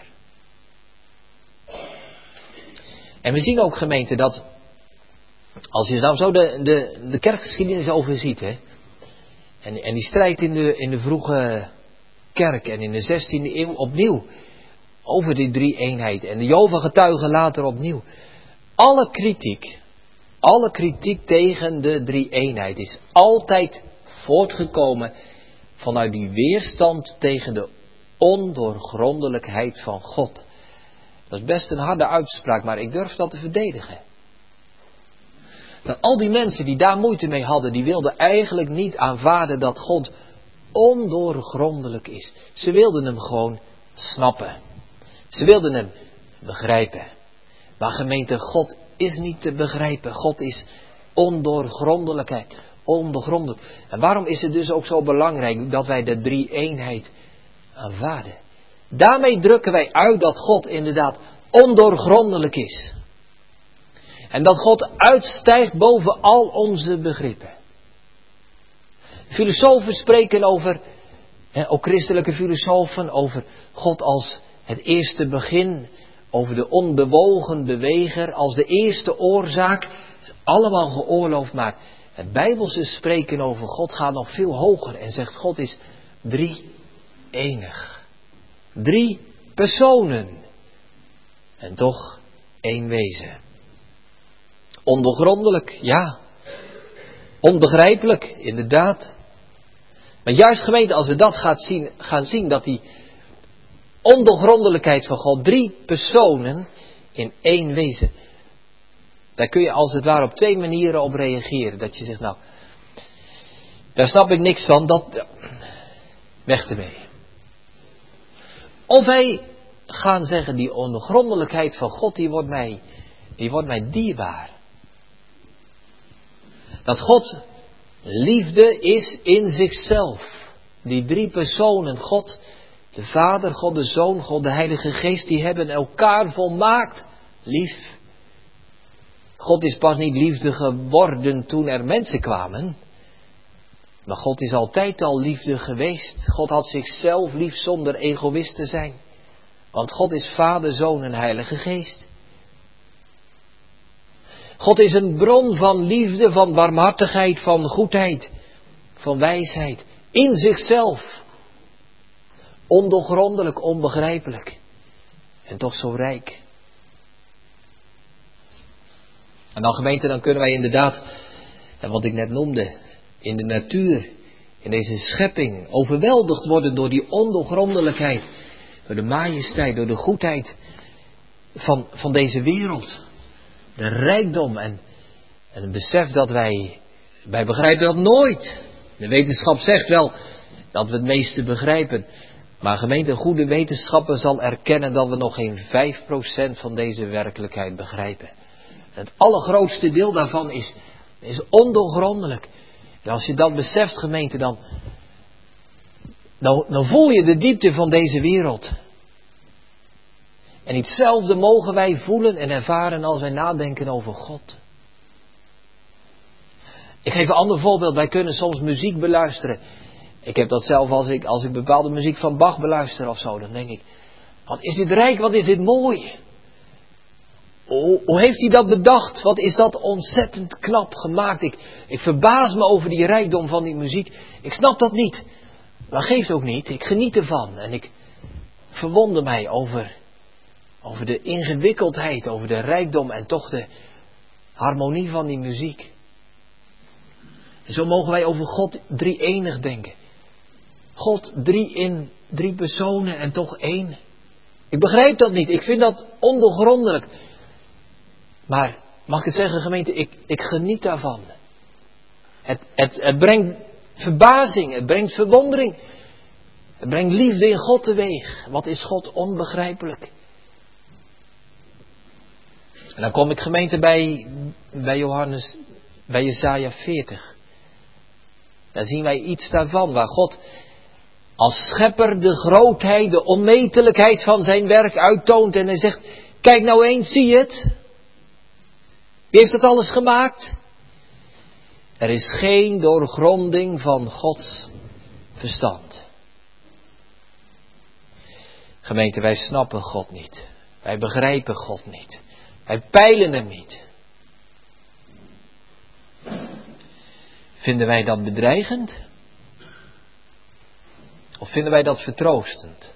En we zien ook, gemeente, dat als je nou zo de kerkgeschiedenis overziet, hè, en die strijd in de vroege kerk en in de 16e eeuw opnieuw over die 3-eenheid en de Jehovah-getuigen later opnieuw. Alle kritiek tegen de 3-eenheid is altijd voortgekomen vanuit die weerstand tegen de ondoorgrondelijkheid van God. Dat is best een harde uitspraak, maar ik durf dat te verdedigen. Dat al die mensen die daar moeite mee hadden, die wilden eigenlijk niet aanvaarden dat God ondoorgrondelijk is. Ze wilden hem gewoon snappen. Ze wilden hem begrijpen. Maar gemeente, God is niet te begrijpen. God is ondoorgrondelijkheid. Ondoorgrondelijk. En waarom is het dus ook zo belangrijk dat wij de drie-eenheid aanvaarden? Daarmee drukken wij uit dat God inderdaad ondoorgrondelijk is. En dat God uitstijgt boven al onze begrippen. Filosofen spreken over, ook christelijke filosofen, over God als het eerste begin, over de onbewogen beweger, als de eerste oorzaak. Dat is allemaal geoorloofd, maar het Bijbelse spreken over God gaat nog veel hoger en zegt God is drie-enig. 3 personen en toch 1 wezen. Ondoorgrondelijk, ja. Onbegrijpelijk, inderdaad. Maar juist gemeente, als we dat gaan zien, dat die ondoorgrondelijkheid van God, 3 personen in 1 wezen. Daar kun je als het ware op 2 manieren op reageren. Dat je zegt, nou, daar snap ik niks van, dat, weg ermee. Of wij gaan zeggen, die ondoorgrondelijkheid van God, die wordt mij dierbaar. Dat God liefde is in zichzelf. Die 3 personen, God de Vader, God de Zoon, God de Heilige Geest, die hebben elkaar volmaakt lief. God is pas niet liefde geworden toen er mensen kwamen. Maar God is altijd al liefde geweest. God had zichzelf lief zonder egoïst te zijn. Want God is Vader, Zoon en Heilige Geest. God is een bron van liefde, van barmhartigheid, van goedheid, van wijsheid. In zichzelf. Ondoorgrondelijk, onbegrijpelijk. En toch zo rijk. En dan gemeente, dan kunnen wij inderdaad, en wat ik net noemde, in de natuur, in deze schepping, overweldigd worden door die ondoorgrondelijkheid. Door de majesteit, door de goedheid van deze wereld. De rijkdom en het besef dat wij begrijpen dat nooit. De wetenschap zegt wel dat we het meeste begrijpen. Maar gemeente, een goede wetenschapper zal erkennen dat we nog geen 5% van deze werkelijkheid begrijpen. Het allergrootste deel daarvan is ondoorgrondelijk. En als je dat beseft, gemeente, dan voel je de diepte van deze wereld. En hetzelfde mogen wij voelen en ervaren als wij nadenken over God. Ik geef een ander voorbeeld. Wij kunnen soms muziek beluisteren. Ik heb dat zelf als ik bepaalde muziek van Bach beluister of zo. Dan denk ik, wat is dit rijk, wat is dit mooi. Hoe heeft hij dat bedacht? Wat is dat ontzettend knap gemaakt. Ik verbaas me over die rijkdom van die muziek. Ik snap dat niet. Maar geeft ook niet. Ik geniet ervan. En ik verwonder mij over de ingewikkeldheid, over de rijkdom en toch de harmonie van die muziek. En zo mogen wij over God drie-enig denken. God 3 in 3 personen en toch 1. Ik begrijp dat niet. Ik vind dat ondoorgrondelijk. Maar mag ik het zeggen, gemeente, ik geniet daarvan. Het brengt verbazing, het brengt verwondering. Het brengt liefde in God teweeg. Wat is God onbegrijpelijk. En dan kom ik, gemeente, bij Jesaja 40. Daar zien wij iets daarvan, waar God als schepper de grootheid, de onmetelijkheid van zijn werk uittoont. En hij zegt, kijk nou eens, zie je het? Wie heeft dat alles gemaakt? Er is geen doorgronding van Gods verstand. Gemeente, wij snappen God niet. Wij begrijpen God niet. Wij peilen hem niet. Vinden wij dat bedreigend? Of vinden wij dat vertroostend?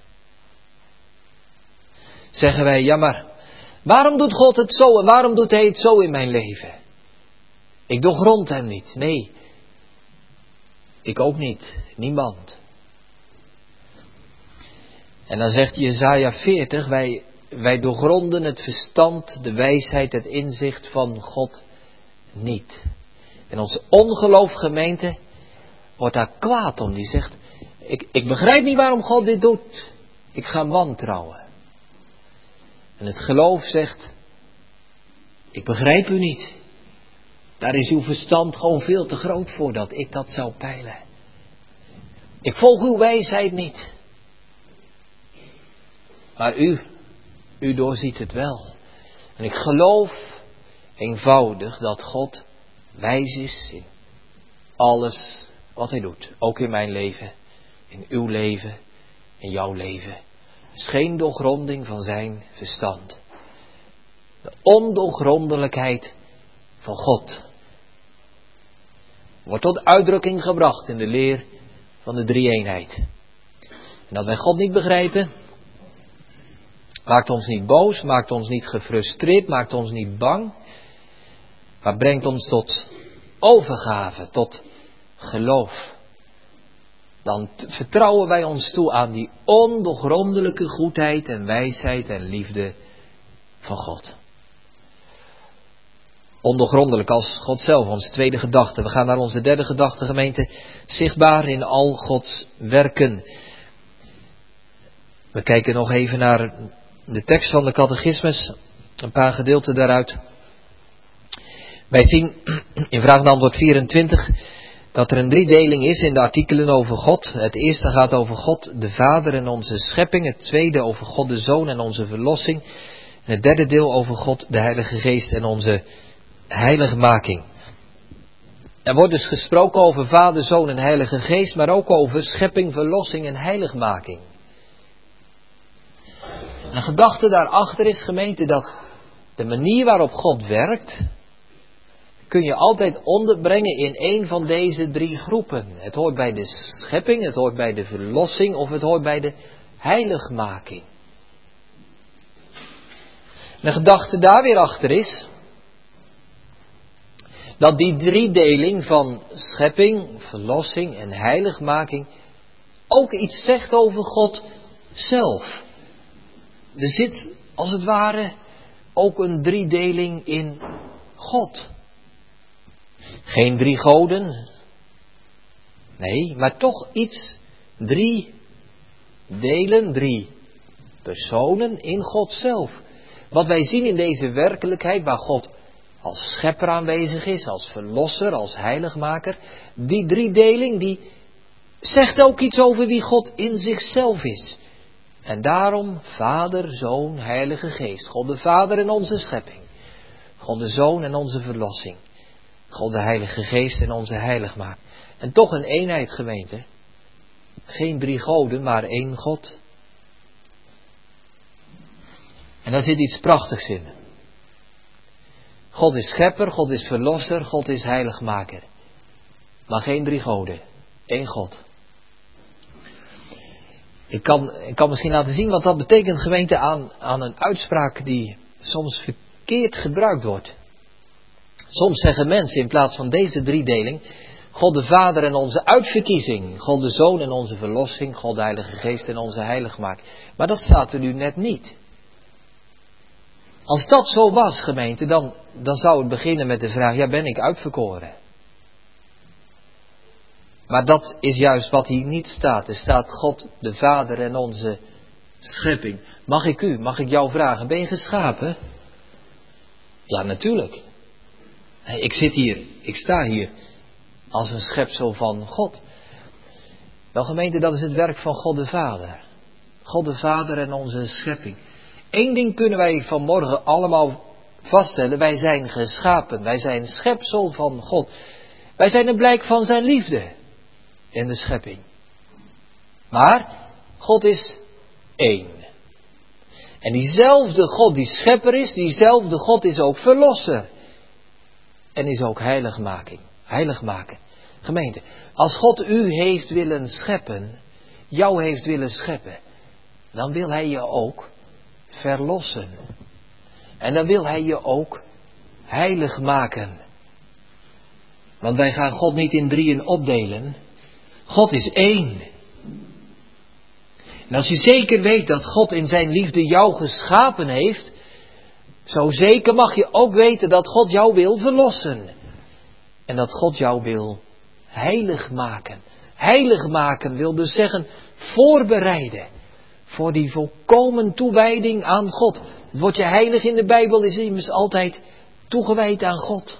Zeggen wij, ja maar, waarom doet God het zo en waarom doet hij het zo in mijn leven? Ik doorgrond hem niet. Nee, ik ook niet. Niemand. En dan zegt Jesaja 40, wij doorgronden het verstand, de wijsheid, het inzicht van God niet. En onze ongeloofgemeente wordt daar kwaad om. Die zegt, ik begrijp niet waarom God dit doet. Ik ga wantrouwen. En het geloof zegt, ik begrijp u niet. Daar is uw verstand gewoon veel te groot voor dat ik dat zou peilen. Ik volg uw wijsheid niet. Maar u doorziet het wel. En ik geloof eenvoudig dat God wijs is in alles wat hij doet. Ook in mijn leven, in uw leven, in jouw leven. Er is geen doorgronding van zijn verstand. De ondoorgrondelijkheid van God wordt tot uitdrukking gebracht in de leer van de drie-eenheid. En dat wij God niet begrijpen, maakt ons niet boos, maakt ons niet gefrustreerd, maakt ons niet bang, maar brengt ons tot overgave, tot geloof. Dan vertrouwen wij ons toe aan die ondoorgrondelijke goedheid en wijsheid en liefde van God. Ondoorgrondelijk als God zelf, onze tweede gedachte. We gaan naar onze derde gedachte, gemeente. Zichtbaar in al Gods werken. We kijken nog even naar de tekst van de catechismus. Een paar gedeelten daaruit. Wij zien in vraag en antwoord 24 dat er een driedeling is in de artikelen over God. Het eerste gaat over God de Vader en onze schepping. Het tweede over God de Zoon en onze verlossing. En het derde deel over God de Heilige Geest en onze heiligmaking. Er wordt dus gesproken over Vader, Zoon en Heilige Geest, maar ook over schepping, verlossing en heiligmaking. En een gedachte daarachter is, gemeente, dat de manier waarop God werkt, kun je altijd onderbrengen in een van deze drie groepen. Het hoort bij de schepping, het hoort bij de verlossing of het hoort bij de heiligmaking. En de gedachte daar weer achter is dat die driedeling van schepping, verlossing en heiligmaking ook iets zegt over God zelf. Er zit, als het ware, ook een driedeling in God. Geen drie goden. Nee, maar toch iets. Drie delen, drie personen in God zelf. Wat wij zien in deze werkelijkheid, waar God als schepper aanwezig is, als verlosser, als heiligmaker. Die driedeling, die zegt ook iets over wie God in zichzelf is. En daarom Vader, Zoon, Heilige Geest. God de Vader en onze schepping. God de Zoon en onze verlossing. God de Heilige Geest en onze heiligmaker. En toch een eenheid, gemeente. Geen drie goden, maar één God. En daar zit iets prachtigs in. God is schepper, God is verlosser, God is heiligmaker. Maar geen drie goden, één God. Ik kan misschien laten zien wat dat betekent, gemeente, aan een uitspraak die soms verkeerd gebruikt wordt. Soms zeggen mensen in plaats van deze driedeling, God de Vader en onze uitverkiezing, God de Zoon en onze verlossing, God de Heilige Geest en onze heiligmaking. Maar dat staat er nu net niet. Als dat zo was, gemeente, dan zou het beginnen met de vraag, ja, ben ik uitverkoren? Maar dat is juist wat hier niet staat. Er staat God de Vader en onze schepping. Mag ik jou vragen, ben je geschapen? Ja, natuurlijk. Ik sta hier als een schepsel van God. Wel, gemeente, dat is het werk van God de Vader. God de Vader en onze schepping. Eén ding kunnen wij vanmorgen allemaal vaststellen. Wij zijn geschapen. Wij zijn schepsel van God. Wij zijn een blijk van zijn liefde in de schepping. Maar God is één. En diezelfde God die schepper is, diezelfde God is ook verlosser. En is ook heiligmaker. Gemeente, als God u heeft willen scheppen, jou heeft willen scheppen, dan wil hij je ook verlossen. En dan wil hij je ook heilig maken. Want wij gaan God niet in drieën opdelen. God is één. En als je zeker weet dat God in zijn liefde jou geschapen heeft, zo zeker mag je ook weten dat God jou wil verlossen. En dat God jou wil heilig maken. Heilig maken wil dus zeggen voorbereiden voor die volkomen toewijding aan God. Het woordje heilig in de Bijbel is immers altijd toegewijd aan God.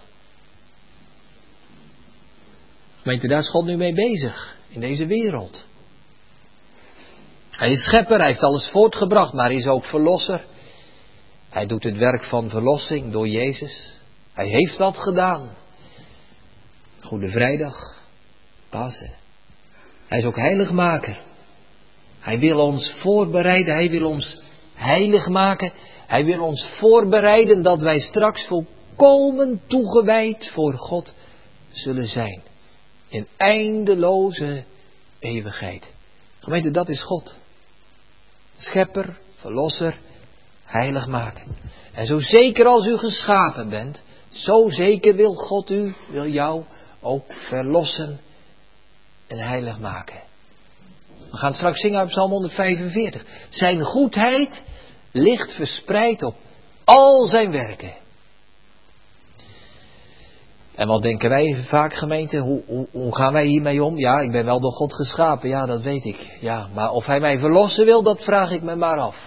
Gemeente, daar is God nu mee bezig in deze wereld. Hij is schepper, hij heeft alles voortgebracht, maar hij is ook verlosser. Hij doet het werk van verlossing door Jezus. Hij heeft dat gedaan. Goede Vrijdag, Pasen. Hij is ook heiligmaker. Hij wil ons voorbereiden, hij wil ons heilig maken. Hij wil ons voorbereiden dat wij straks volkomen toegewijd voor God zullen zijn. In eindeloze eeuwigheid. Gemeente, dat is God. Schepper, verlosser, heilig maken. En zo zeker als u geschapen bent, zo zeker wil God wil jou ook verlossen en heilig maken. We gaan straks zingen uit Psalm 145. Zijn goedheid ligt verspreid op al zijn werken. En wat denken wij vaak, gemeente? Hoe gaan wij hiermee om? Ja, ik ben wel door God geschapen, ja, dat weet ik. Ja, maar of hij mij verlossen wil, dat vraag ik me maar af.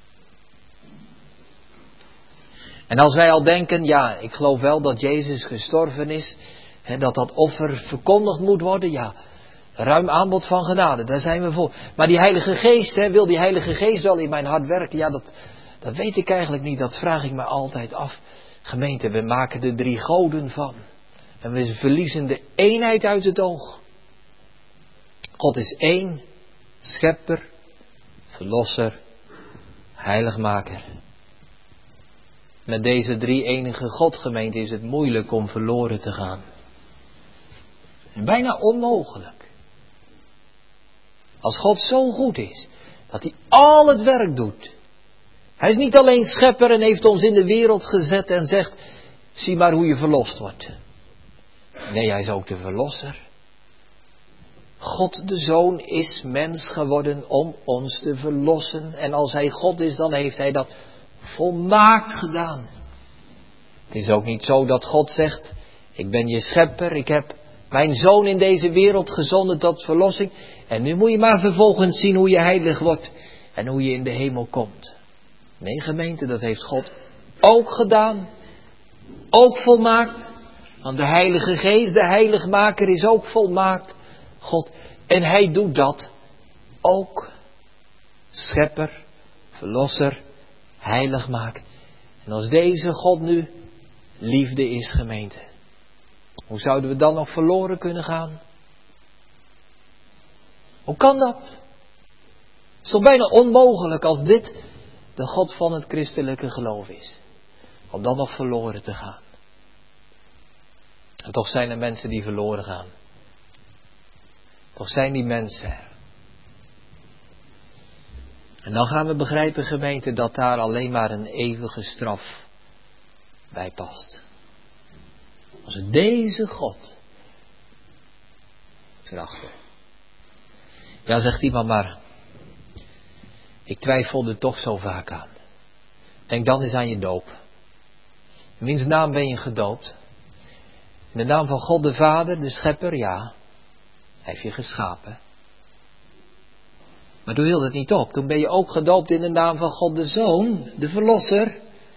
En als wij al denken, ja, ik geloof wel dat Jezus gestorven is, en dat offer verkondigd moet worden, ja, ruim aanbod van genade, daar zijn we voor. Maar die Heilige Geest, wil die Heilige Geest wel in mijn hart werken? Ja, dat weet ik eigenlijk niet, dat vraag ik me altijd af. Gemeente, we maken er 3 goden van. En we verliezen de eenheid uit het oog. God is één, schepper, verlosser, heiligmaker. Met deze 3 enige God, gemeente, is het moeilijk om verloren te gaan. En bijna onmogelijk. Als God zo goed is, dat hij al het werk doet. Hij is niet alleen schepper en heeft ons in de wereld gezet en zegt, zie maar hoe je verlost wordt. Nee, hij is ook de verlosser. God de Zoon is mens geworden om ons te verlossen. En als hij God is, dan heeft hij dat volmaakt gedaan. Het is ook niet zo dat God zegt, ik ben je schepper, ik heb mijn Zoon in deze wereld gezonden tot verlossing. En nu moet je maar vervolgens zien hoe je heilig wordt en hoe je in de hemel komt. Nee, gemeente, dat heeft God ook gedaan. Ook volmaakt. Want de Heilige Geest, de heiligmaker, is ook volmaakt. God. En hij doet dat ook. Schepper, verlosser, heilig maken. En als deze God nu liefde is, gemeente, hoe zouden we dan nog verloren kunnen gaan? Hoe kan dat? Het is toch bijna onmogelijk als dit de God van het christelijke geloof is. Om dan nog verloren te gaan. En toch zijn er mensen die verloren gaan. Toch zijn die mensen er. En dan gaan we begrijpen, gemeente, dat daar alleen maar een eeuwige straf bij past. Als we deze God verachten. Ja, zegt iemand maar, ik twijfel er toch zo vaak aan. Denk dan eens aan je doop. In wiens naam ben je gedoopt? In de naam van God de Vader, de Schepper, ja. Hij heeft je geschapen. Maar toen hield het niet op. Toen ben je ook gedoopt in de naam van God de Zoon, de Verlosser.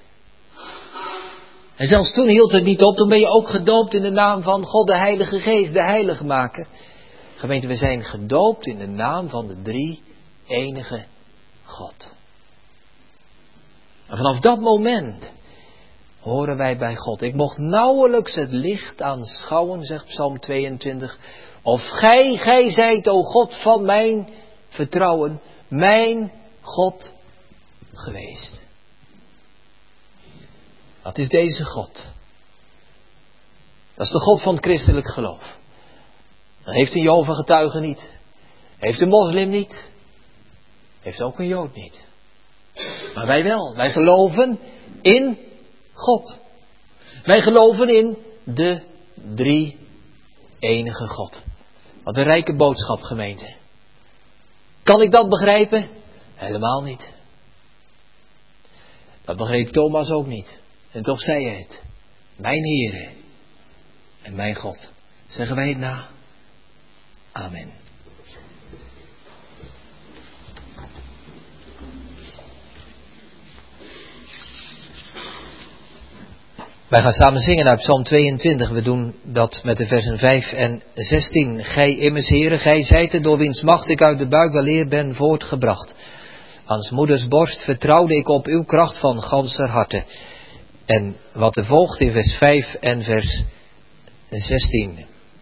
En zelfs toen hield het niet op. Toen ben je ook gedoopt in de naam van God de Heilige Geest, de Heiligmaker. Gemeente, we zijn gedoopt in de naam van de 3 enige God. En vanaf dat moment horen wij bij God. Ik mocht nauwelijks het licht aanschouwen, zegt Psalm 22. Of gij zijt, o God van mijn vertrouwen, mijn God geweest. Wat is deze God? Dat is de God van het christelijk geloof. Dat heeft een Jehovah getuige niet. Heeft een moslim niet. Heeft ook een Jood niet. Maar wij wel. Wij geloven in God. Wij geloven in de 3 enige God. Wat een rijke boodschap, gemeente. Kan ik dat begrijpen? Helemaal niet. Dat begreep Thomas ook niet. En toch zei hij het. Mijn Heere en mijn God. Zeggen wij het na. Amen. Wij gaan samen zingen uit Psalm 22. We doen dat met de versen 5 en 16. Gij immers, Heere, gij zijt het door wiens macht ik uit de buik weleer ben voortgebracht. Aan 's moeders borst vertrouwde ik op uw kracht van ganser harte. En wat er volgt in vers 5 en vers 16.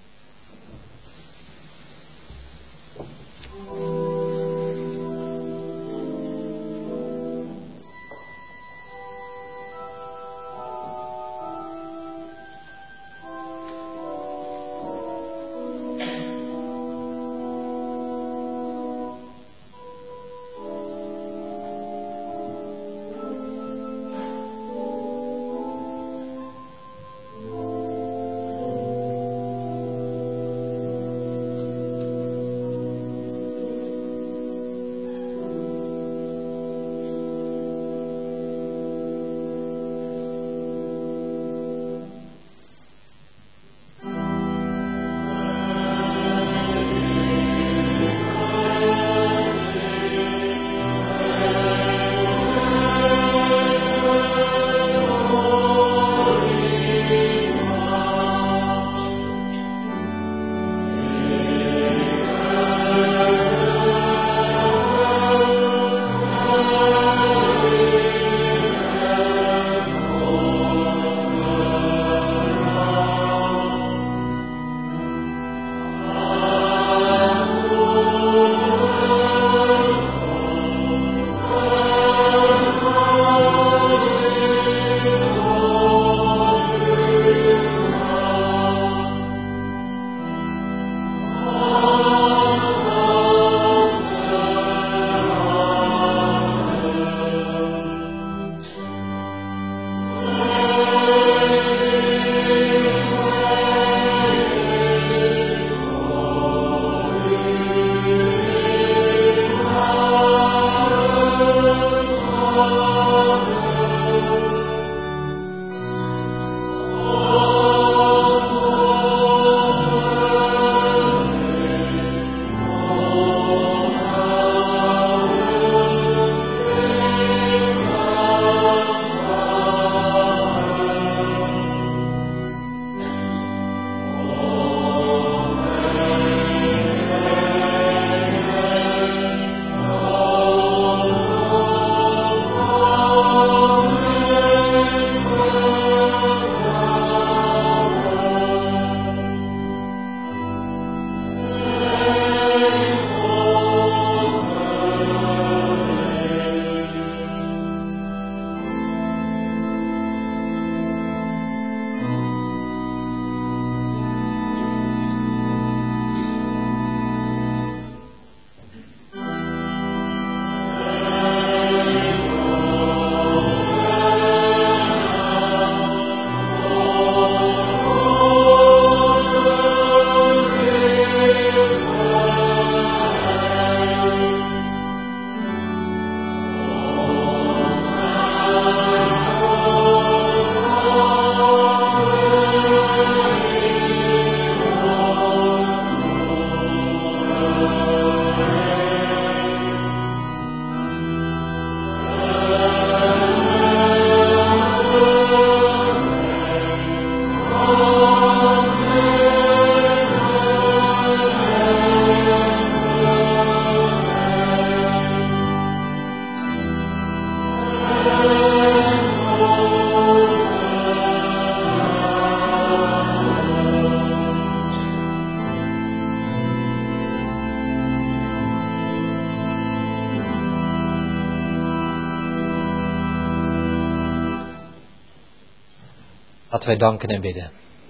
Laten wij danken en bidden.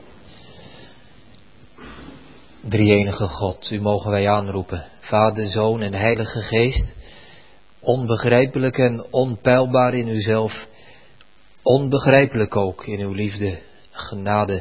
Drie-enige God, u mogen wij aanroepen, Vader, Zoon en Heilige Geest, onbegrijpelijk en onpeilbaar in uzelf, onbegrijpelijk ook in uw liefde, genade,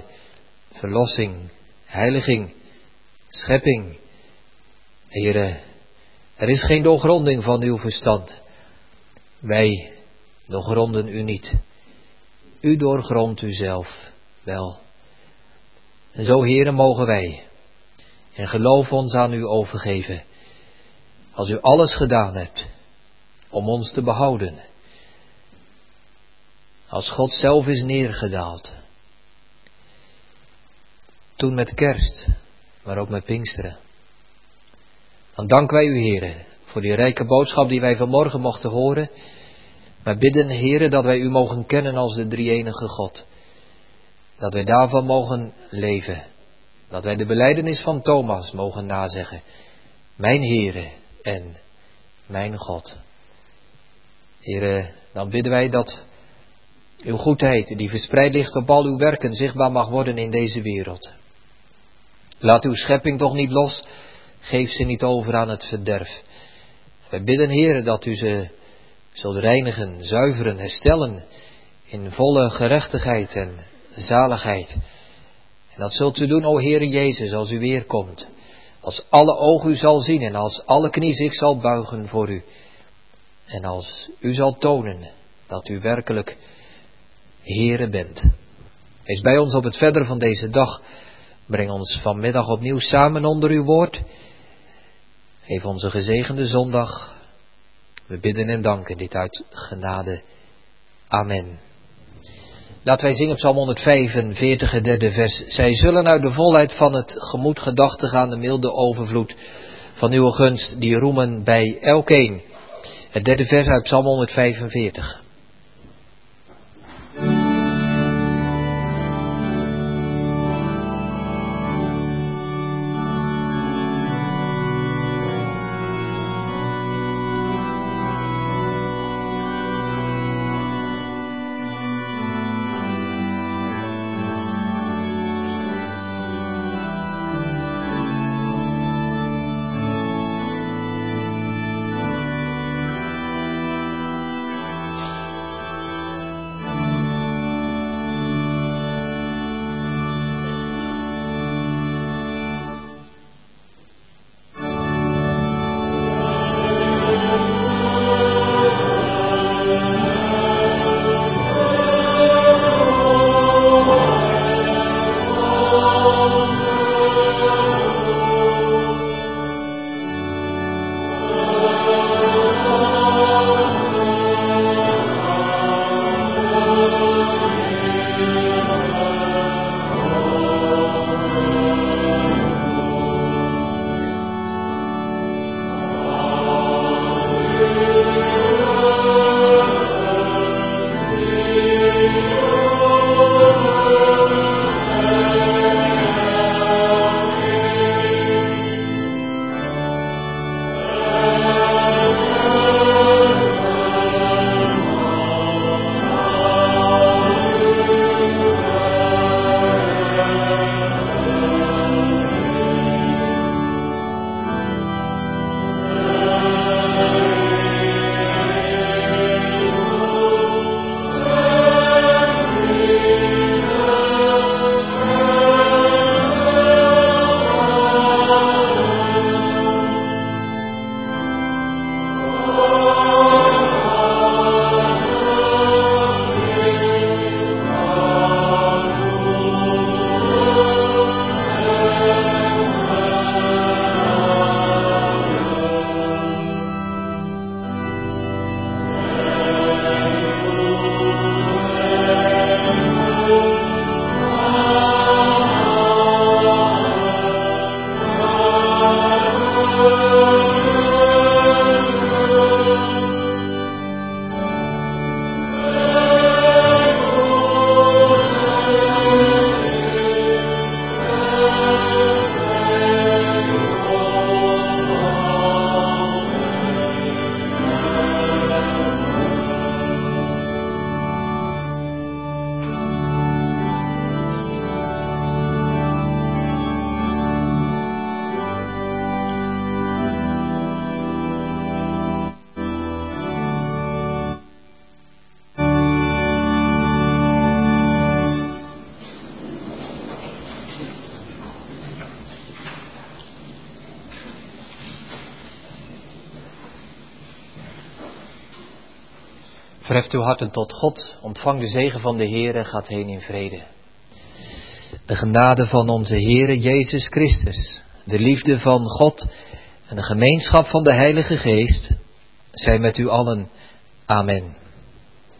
verlossing, heiliging, schepping. Heere, Er is geen doorgronding van uw verstand. Wij doorgronden u niet. U doorgrondt uzelf wel. En zo, Heere, mogen wij in geloof ons aan u overgeven. Als u alles gedaan hebt om ons te behouden. Als God zelf is neergedaald. Toen met kerst, maar ook met Pinksteren. Dan danken wij u, Heere, voor die rijke boodschap die wij vanmorgen mochten horen. Maar bidden, Heere, dat wij u mogen kennen als de drie-enige God. Dat wij daarvan mogen leven. Dat wij de belijdenis van Thomas mogen nazeggen. Mijn Heere en mijn God. Heere, dan bidden wij dat uw goedheid, die verspreid ligt op al uw werken, zichtbaar mag worden in deze wereld. Laat uw schepping toch niet los, geef ze niet over aan het verderf. Wij bidden, Heere, dat u ze zult reinigen, zuiveren, herstellen in volle gerechtigheid en zaligheid. En dat zult u doen, o Heere Jezus, als u weerkomt. Als alle oog u zal zien en als alle knie zich zal buigen voor u. En als u zal tonen dat u werkelijk Heere bent. Wees bij ons op het verder van deze dag. Breng ons vanmiddag opnieuw samen onder uw woord. Geef ons een gezegende zondag. We bidden en danken dit uit genade. Amen. Laten wij zingen Psalm 145, het derde vers. Zij zullen uit de volheid van het gemoed gedachten gaan, de milde overvloed van uw gunst, die roemen bij elkeen. Het derde vers uit Psalm 145. Verheft uw harten tot God, ontvang de zegen van de Heer en gaat heen in vrede. De genade van onze Heere Jezus Christus, de liefde van God en de gemeenschap van de Heilige Geest, zij met u allen. Amen.